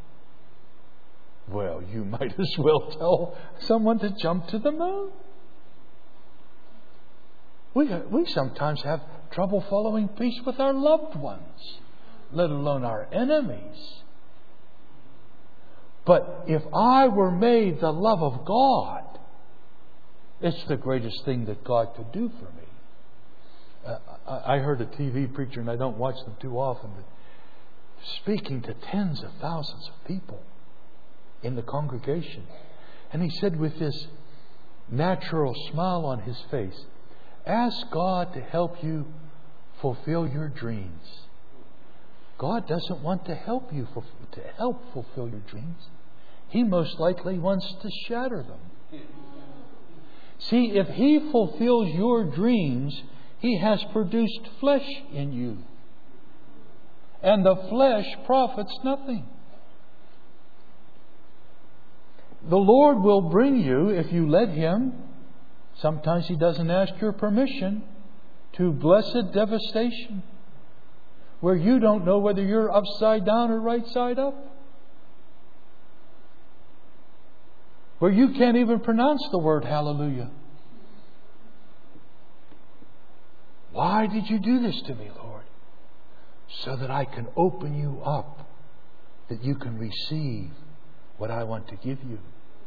Well, you might as well tell someone to jump to the moon. We, we sometimes have trouble following peace with our loved ones, let alone our enemies. But if I were made the love of God, it's the greatest thing that God could do for me. Uh, I heard a T V preacher, and I don't watch them too often, but speaking to tens of thousands of people in the congregation. And he said with this natural smile on his face, ask God to help you fulfill your dreams. God doesn't want to help you for, to help fulfill your dreams. He most likely wants to shatter them. See, if He fulfills your dreams, He has produced flesh in you. And the flesh profits nothing. The Lord will bring you, if you let Him, sometimes He doesn't ask your permission, to blessed devastation, where you don't know whether you're upside down or right side up, where you can't even pronounce the word hallelujah. Why did you do this to me, Lord? So that I can open you up, that you can receive what I want to give you.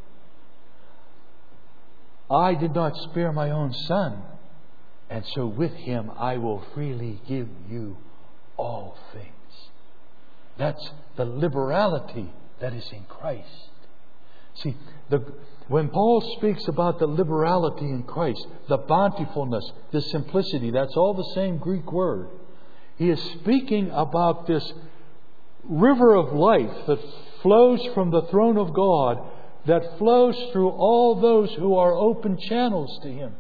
I did not spare my own Son, and so with Him I will freely give you all things. That's the liberality that is in Christ. See, the, when Paul speaks about the liberality in Christ, the bountifulness, the simplicity, that's all the same Greek word. He is speaking about this river of life that flows from the throne of God, that flows through all those who are open channels to Him.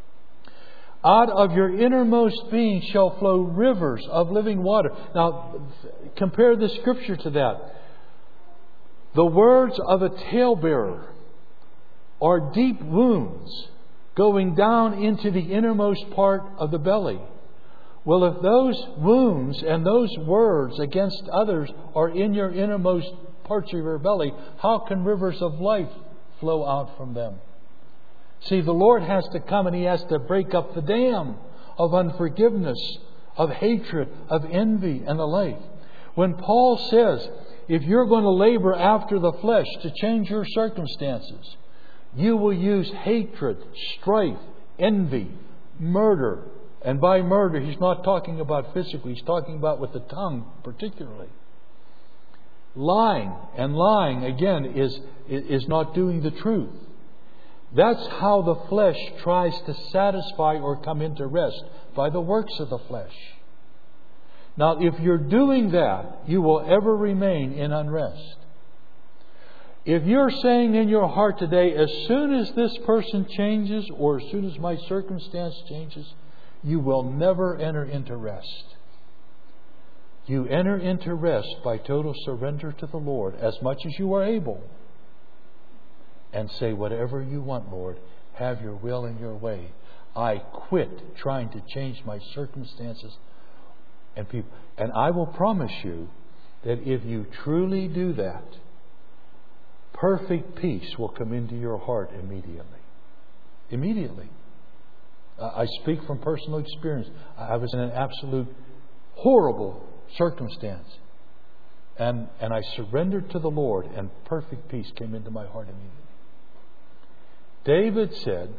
Out of your innermost being shall flow rivers of living water. Now, compare the Scripture to that. The words of a talebearer are deep wounds going down into the innermost part of the belly. Well, if those wounds and those words against others are in your innermost parts of your belly, how can rivers of life flow out from them? See, the Lord has to come and He has to break up the dam of unforgiveness, of hatred, of envy, and the like. When Paul says, if you're going to labor after the flesh to change your circumstances, you will use hatred, strife, envy, murder. And by murder, he's not talking about physically, he's talking about with the tongue particularly. Lying, and lying again is, is not doing the truth. That's how the flesh tries to satisfy or come into rest, by the works of the flesh. Now, if you're doing that, you will ever remain in unrest. If you're saying in your heart today, as soon as this person changes, or as soon as my circumstance changes, you will never enter into rest. You enter into rest by total surrender to the Lord, as much as you are able. And say, whatever you want, Lord, have your will and your way. I quit trying to change my circumstances and people. And I will promise you that if you truly do that, perfect peace will come into your heart immediately. Immediately. Uh, I speak from personal experience. I was in an absolute horrible circumstance. And, and I surrendered to the Lord, and perfect peace came into my heart immediately. David said,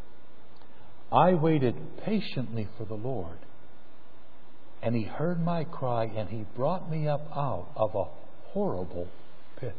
I waited patiently for the Lord, and He heard my cry, and He brought me up out of a horrible pit.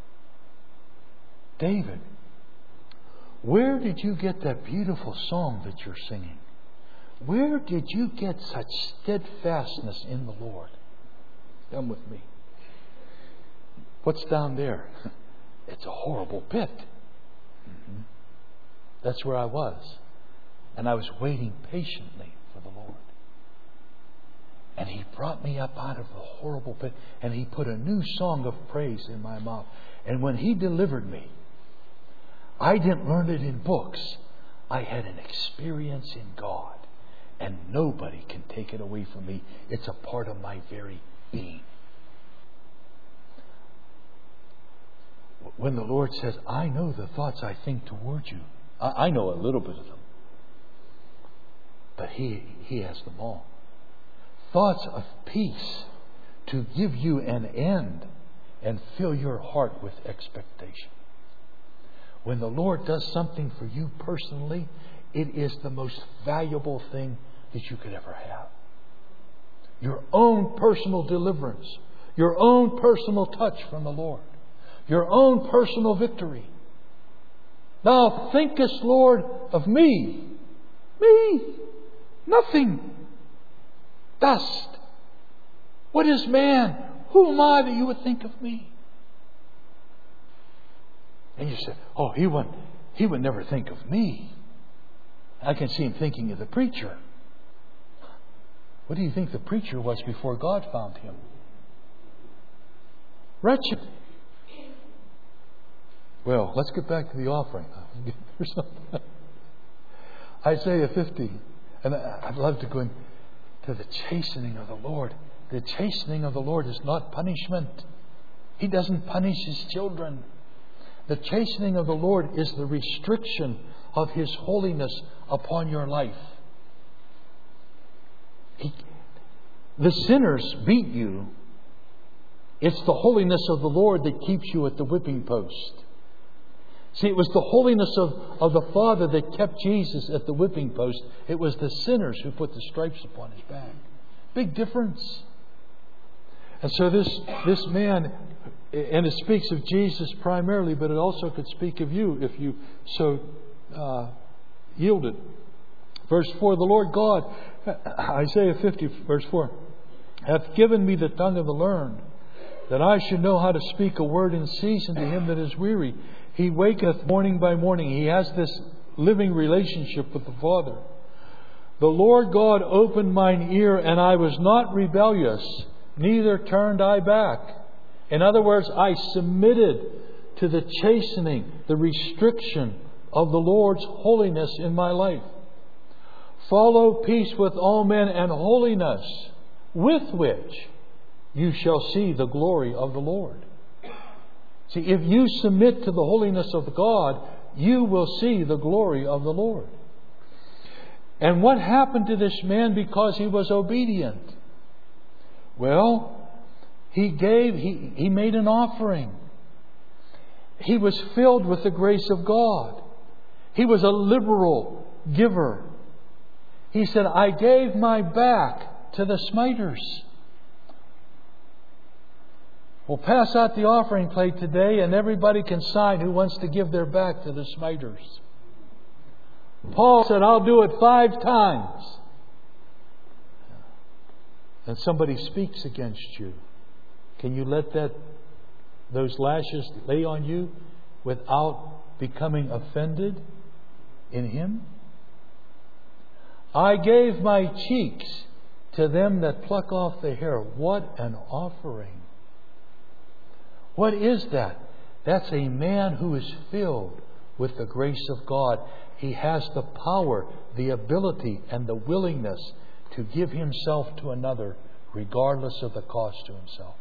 David, where did you get that beautiful song that you're singing? Where did you get such steadfastness in the Lord? Come with me. What's down there? It's a horrible pit. Mm-hmm. That's where I was. And I was waiting patiently for the Lord. And He brought me up out of the horrible pit. And He put a new song of praise in my mouth. And when He delivered me, I didn't learn it in books. I had an experience in God. And nobody can take it away from me. It's a part of my very being. When the Lord says, I know the thoughts I think towards you. I know a little bit of them. But He, He has them all. Thoughts of peace to give you an end and fill your heart with expectation. When the Lord does something for you personally, it is the most valuable thing that you could ever have. Your own personal deliverance. Your own personal touch from the Lord. Your own personal victory. Now thinkest, Lord, of me. Me. Nothing. Dust. What is man? Who am I that you would think of me? And you say, oh, he would, he would never think of me. I can see him thinking of the preacher. What do you think the preacher was before God found him? Wretched. Well, let's get back to the offering. Isaiah fifty. And I'd love to go into the chastening of the Lord. The chastening of the Lord is not punishment. He doesn't punish His children. The chastening of the Lord is the restriction of His holiness upon your life. He, the sinners beat you. It's the holiness of the Lord that keeps you at the whipping post. See, it was the holiness of, of the Father that kept Jesus at the whipping post. It was the sinners who put the stripes upon His back. Big difference. And so this, this man, and it speaks of Jesus primarily, but it also could speak of you if you so uh, yielded. Verse four, the Lord God, Isaiah fifty, verse four, hath given me the tongue of the learned, that I should know how to speak a word in season to him that is weary. He waketh morning by morning. He has this living relationship with the Father. The Lord God opened mine ear, and I was not rebellious, neither turned I back. In other words, I submitted to the chastening, the restriction of the Lord's holiness in my life. Follow peace with all men and holiness, with which you shall see the glory of the Lord. See, if you submit to the holiness of God, you will see the glory of the Lord. And what happened to this man because he was obedient? Well, he gave, he, he made an offering. He was filled with the grace of God. He was a liberal giver. He said, I gave my back to the smiters. We'll pass out the offering plate today, and everybody can sign who wants to give their back to the smiters. Paul said, I'll do it five times. And somebody speaks against you. Can you let that those lashes lay on you without becoming offended in him? I gave my cheeks to them that pluck off the hair. What an offering. What is that? That's a man who is filled with the grace of God. He has the power, the ability, and the willingness to give himself to another, regardless of the cost to himself.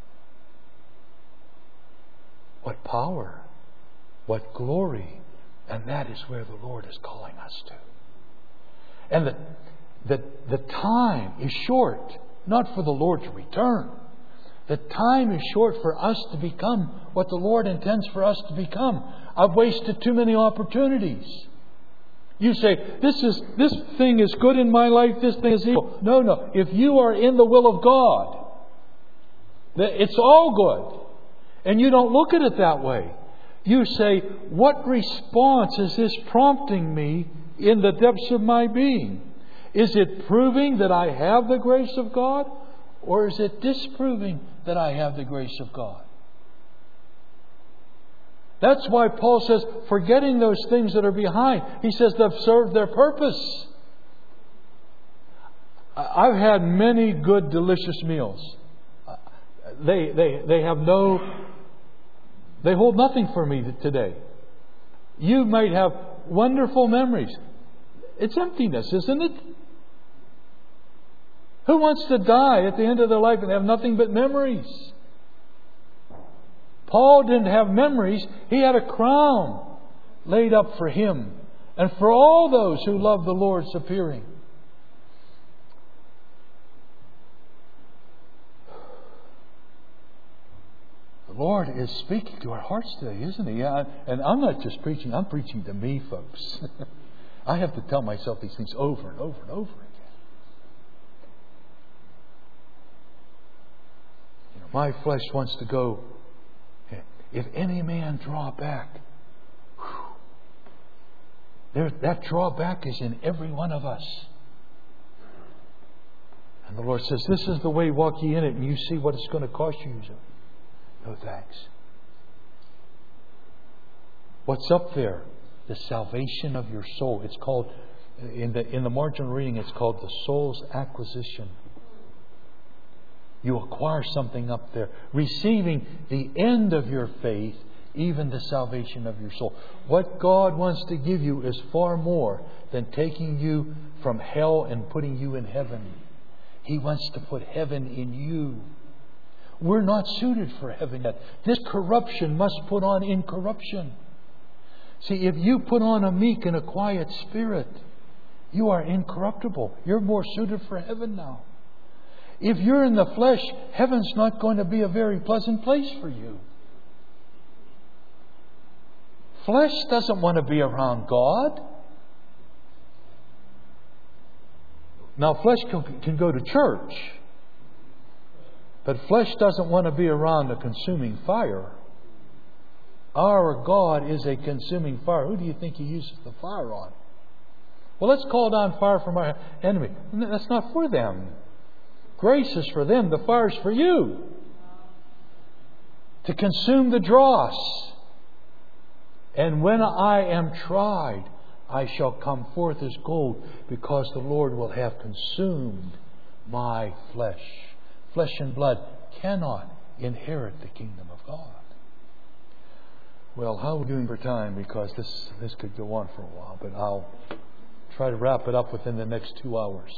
What power, what glory, and that is where the Lord is calling us to. And the, the, the time is short, not for the Lord to return. The time is short for us to become what the Lord intends for us to become. I've wasted too many opportunities. You say, this is this thing is good in my life, this thing is evil. No, no. If you are in the will of God, it's all good. And you don't look at it that way. You say, what response is this prompting me in the depths of my being? Is it proving that I have the grace of God? Or is it disproving that I have the grace of God? That's why Paul says, forgetting those things that are behind, he says they've served their purpose. I've had many good, delicious meals. They, they, they have no, they hold nothing for me today. You might have wonderful memories. It's emptiness, isn't it? Who wants to die at the end of their life and have nothing but memories? Paul didn't have memories. He had a crown laid up for him and for all those who love the Lord's appearing. The Lord is speaking to our hearts today, isn't He? And I'm not just preaching. I'm preaching to me, folks. I have to tell myself these things over and over and over again. You know, my flesh wants to go, if any man draw back, whew, there, that drawback is in every one of us. And the Lord says, this is the way, walk ye in it, and you see what it's going to cost you. No thanks. What's up there? The salvation of your soul. It's called, in the in the marginal reading, it's called the soul's acquisition. You acquire something up there. Receiving the end of your faith even the salvation of your soul. What God wants to give you is far more than taking you from hell and putting you in heaven. He wants to put heaven in you. We're not suited for heaven yet. This corruption must put on incorruption. See, if you put on a meek and a quiet spirit, you are incorruptible. You're more suited for heaven now. If you're in the flesh, heaven's not going to be a very pleasant place for you. Flesh doesn't want to be around God. Now, flesh can, can go to church, but flesh doesn't want to be around a consuming fire. Our God is a consuming fire. Who do you think He uses the fire on? Well, let's call down fire from our enemy. That's not for them. Grace is for them. The fire is for you. To consume the dross. And when I am tried, I shall come forth as gold, because the Lord will have consumed my flesh. Flesh and blood cannot inherit the kingdom of God. Well, how are we doing for time? Because this, this could go on for a while, but I'll try to wrap it up within the next two hours.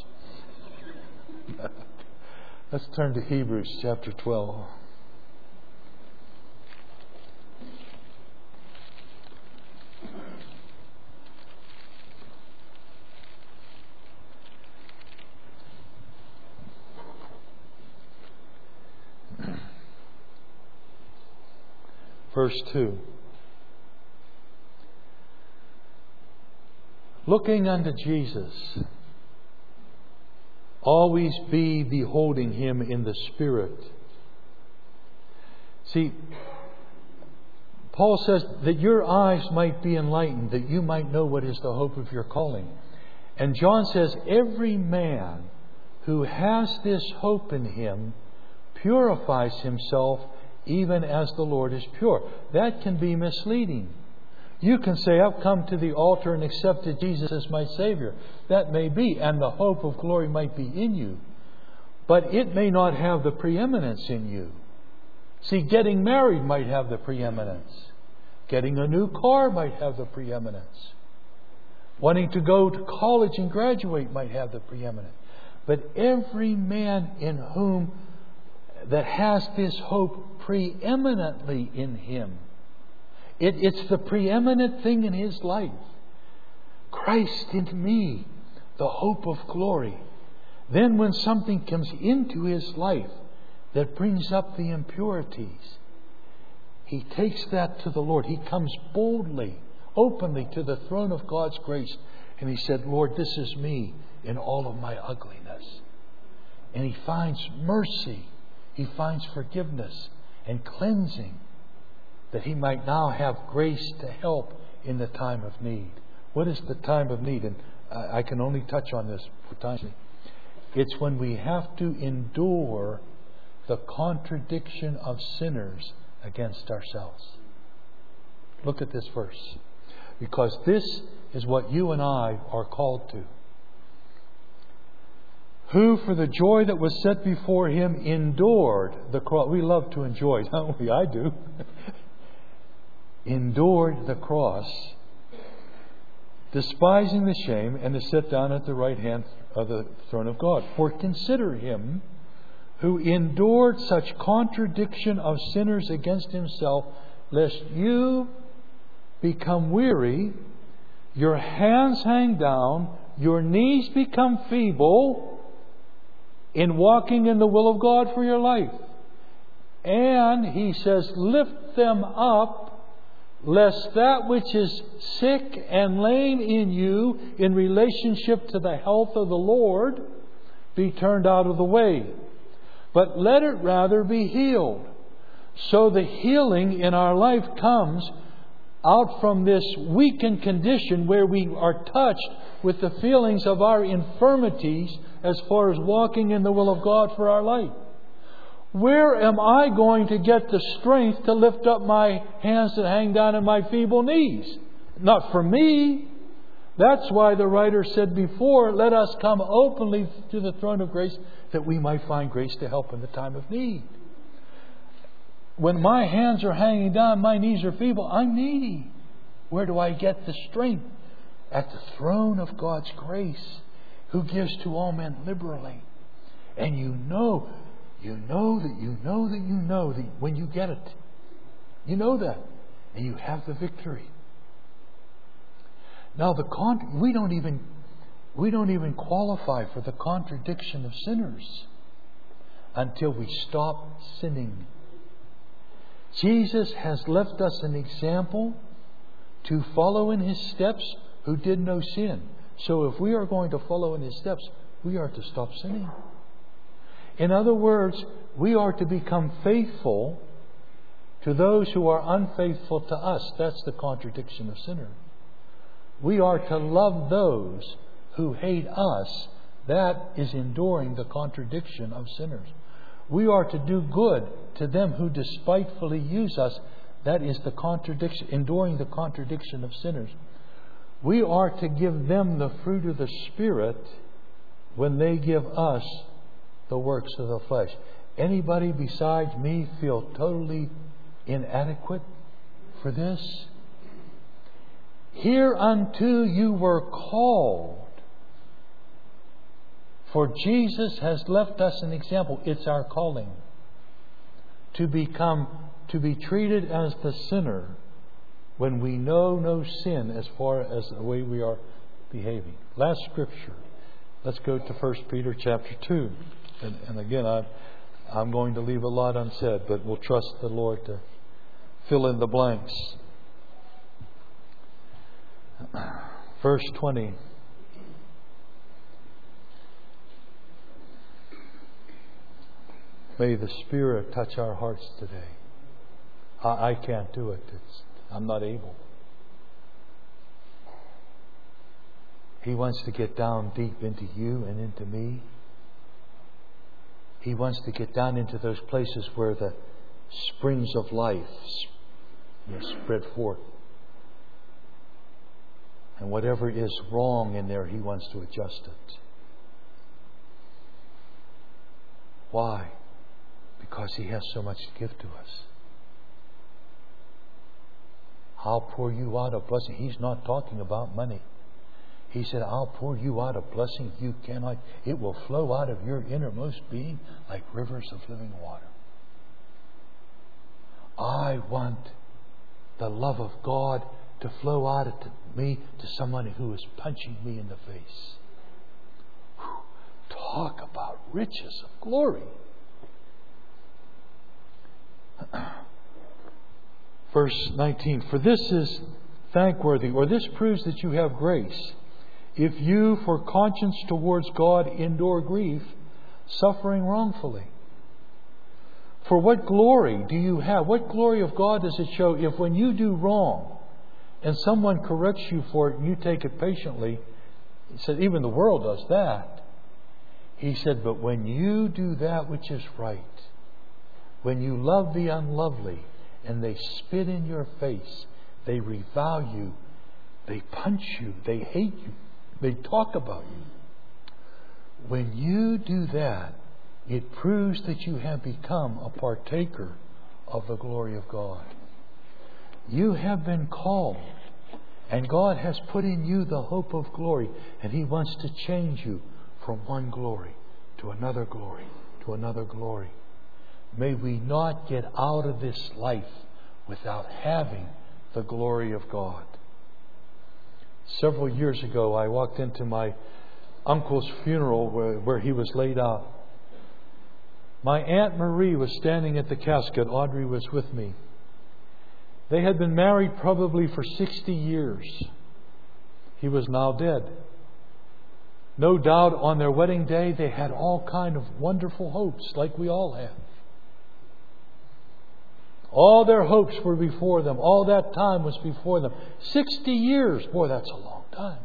Let's turn to Hebrews chapter twelve. Verse two. Looking unto Jesus, always be beholding Him in the Spirit. See, Paul says that your eyes might be enlightened, that you might know what is the hope of your calling. And John says, every man who has this hope in him purifies himself even as the Lord is pure. That can be misleading. You can say, I've come to the altar and accepted Jesus as my Savior. That may be, and the hope of glory might be in you. But it may not have the preeminence in you. See, getting married might have the preeminence. Getting a new car might have the preeminence. Wanting to go to college and graduate might have the preeminence. But every man in whom that has this hope preeminently in him, It, it's the preeminent thing in his life. Christ in me, the hope of glory. Then when something comes into his life that brings up the impurities, he takes that to the Lord. He comes boldly, openly to the throne of God's grace. And he said, Lord, this is me in all of my ugliness. And he finds mercy. He finds forgiveness and cleansing, that he might now have grace to help in the time of need. What is the time of need? And I can only touch on this for time's sake. It's when we have to endure the contradiction of sinners against ourselves. Look at this verse. Because this is what you and I are called to. Who for the joy that was set before him endured the cross. We love to enjoy, don't we? I do. Endured the cross, despising the shame, and is set down at the right hand of the throne of God. For consider him who endured such contradiction of sinners against himself, lest you become weary, your hands hang down, your knees become feeble in walking in the will of God for your life. And he says, lift them up, lest that which is sick and lame in you in relationship to the health of the Lord be turned out of the way. But let it rather be healed. So the healing in our life comes out from this weakened condition where we are touched with the feelings of our infirmities as far as walking in the will of God for our life. Where am I going to get the strength to lift up my hands that hang down in my feeble knees? Not for me. That's why the writer said before, let us come openly to the throne of grace that we might find grace to help in the time of need. When my hands are hanging down, my knees are feeble, I'm needy. Where do I get the strength? At the throne of God's grace, who gives to all men liberally. And you know, you know that you know that you know that when you get it, you know that, and you have the victory. Now the con- we don't even we don't even qualify for the contradiction of sinners until we stop sinning. Jesus has left us an example to follow in His steps who did no sin. So if we are going to follow in His steps, we are to stop sinning. In other words, we are to become faithful to those who are unfaithful to us. That's the contradiction of sinner. We are to love those who hate us. That is enduring the contradiction of sinners. We are to do good to them who despitefully use us. That is the contradiction, enduring the contradiction of sinners. We are to give them the fruit of the Spirit when they give us the works of the flesh. Anybody besides me feel totally inadequate for this? Hereunto you were called. For Jesus has left us an example. It's our calling to become, to be treated as the sinner when we know no sin as far as the way we are behaving. Last scripture. Let's go to First Peter chapter two. And, and again, I'm, I'm going to leave a lot unsaid, but we'll trust the Lord to fill in the blanks. Verse twenty. May the Spirit touch our hearts today. I, I can't do it. It's, I'm not able. He wants to get down deep into you and into me. He wants to get down into those places where the springs of life, you know, spread forth. And whatever is wrong in there, He wants to adjust it. Why? Because He has so much to give to us. I'll pour you out a blessing. He's not talking about money. He said, I'll pour you out a blessing you cannot. It will flow out of your innermost being like rivers of living water. I want the love of God to flow out of me to someone who is punching me in the face. Whew. Talk about riches of glory. Verse nineteen. For this is thankworthy, or this proves that you have grace, if you, for conscience towards God, endure grief, suffering wrongfully. For what glory do you have? What glory of God does it show if when you do wrong and someone corrects you for it and you take it patiently? He said, even the world does that. He said, but when you do that which is right, when you love the unlovely and they spit in your face, they revile you, they punch you, they hate you, they talk about you. When you do that, it proves that you have become a partaker of the glory of God. You have been called, and God has put in you the hope of glory, and He wants to change you from one glory to another glory to another glory. May we not get out of this life without having the glory of God. Several years ago, I walked into my uncle's funeral where, where he was laid out. My Aunt Marie was standing at the casket. Audrey was with me. They had been married probably for sixty years. He was now dead. No doubt on their wedding day they had all kind of wonderful hopes, like we all have. All their hopes were before them. All that time was before them. Sixty years. Boy, that's a long time.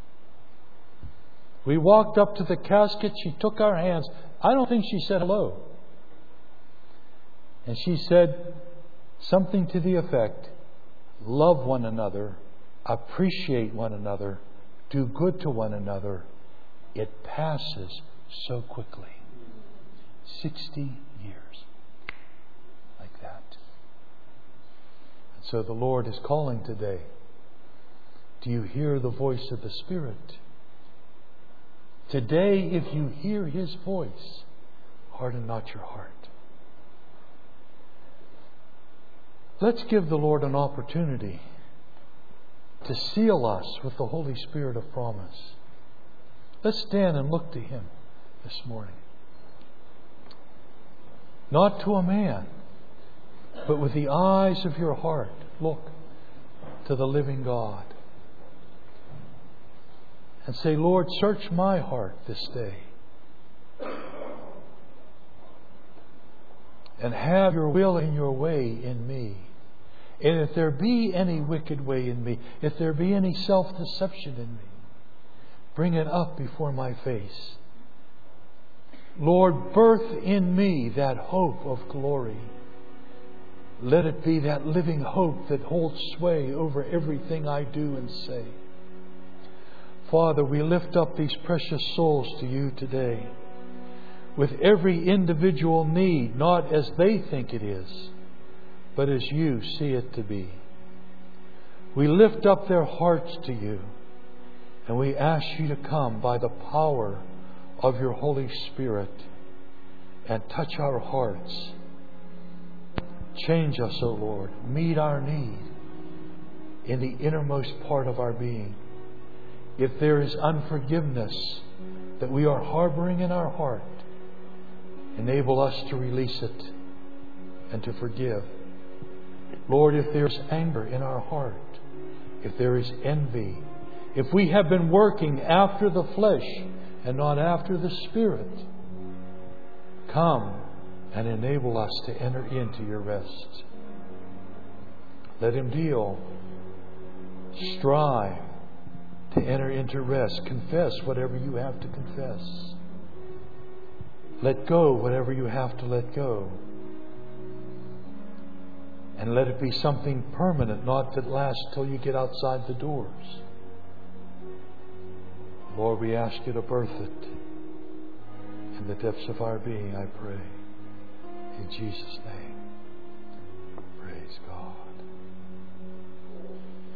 We walked up to the casket. She took our hands. I don't think she said hello. And she said something to the effect, love one another, appreciate one another, do good to one another. It passes so quickly. Sixty years. Like that. So the Lord is calling today. Do you hear the voice of the Spirit? Today, if you hear His voice, harden not your heart. Let's give the Lord an opportunity to seal us with the Holy Spirit of promise. Let's stand and look to Him this morning. Not to a man, but with the eyes of your heart, look to the living God. And say, Lord, search my heart this day. And have your will and your way in me. And if there be any wicked way in me, if there be any self-deception in me, bring it up before my face. Lord, birth in me that hope of glory. Let it be that living hope that holds sway over everything I do and say. Father, we lift up these precious souls to You today with every individual need, not as they think it is, but as You see it to be. We lift up their hearts to You, and we ask You to come by the power of Your Holy Spirit and touch our hearts. Change us, O Lord. Meet our need in the innermost part of our being. If there is unforgiveness that we are harboring in our heart, enable us to release it and to forgive. Lord, if there is anger in our heart, if there is envy, if we have been working after the flesh and not after the Spirit, come and enable us to enter into Your rest. Let Him deal. Strive to enter into rest. Confess whatever you have to confess. Let go whatever you have to let go. And let it be something permanent, not that lasts till you get outside the doors. Lord, we ask You to birth it in the depths of our being, I pray. In Jesus' name.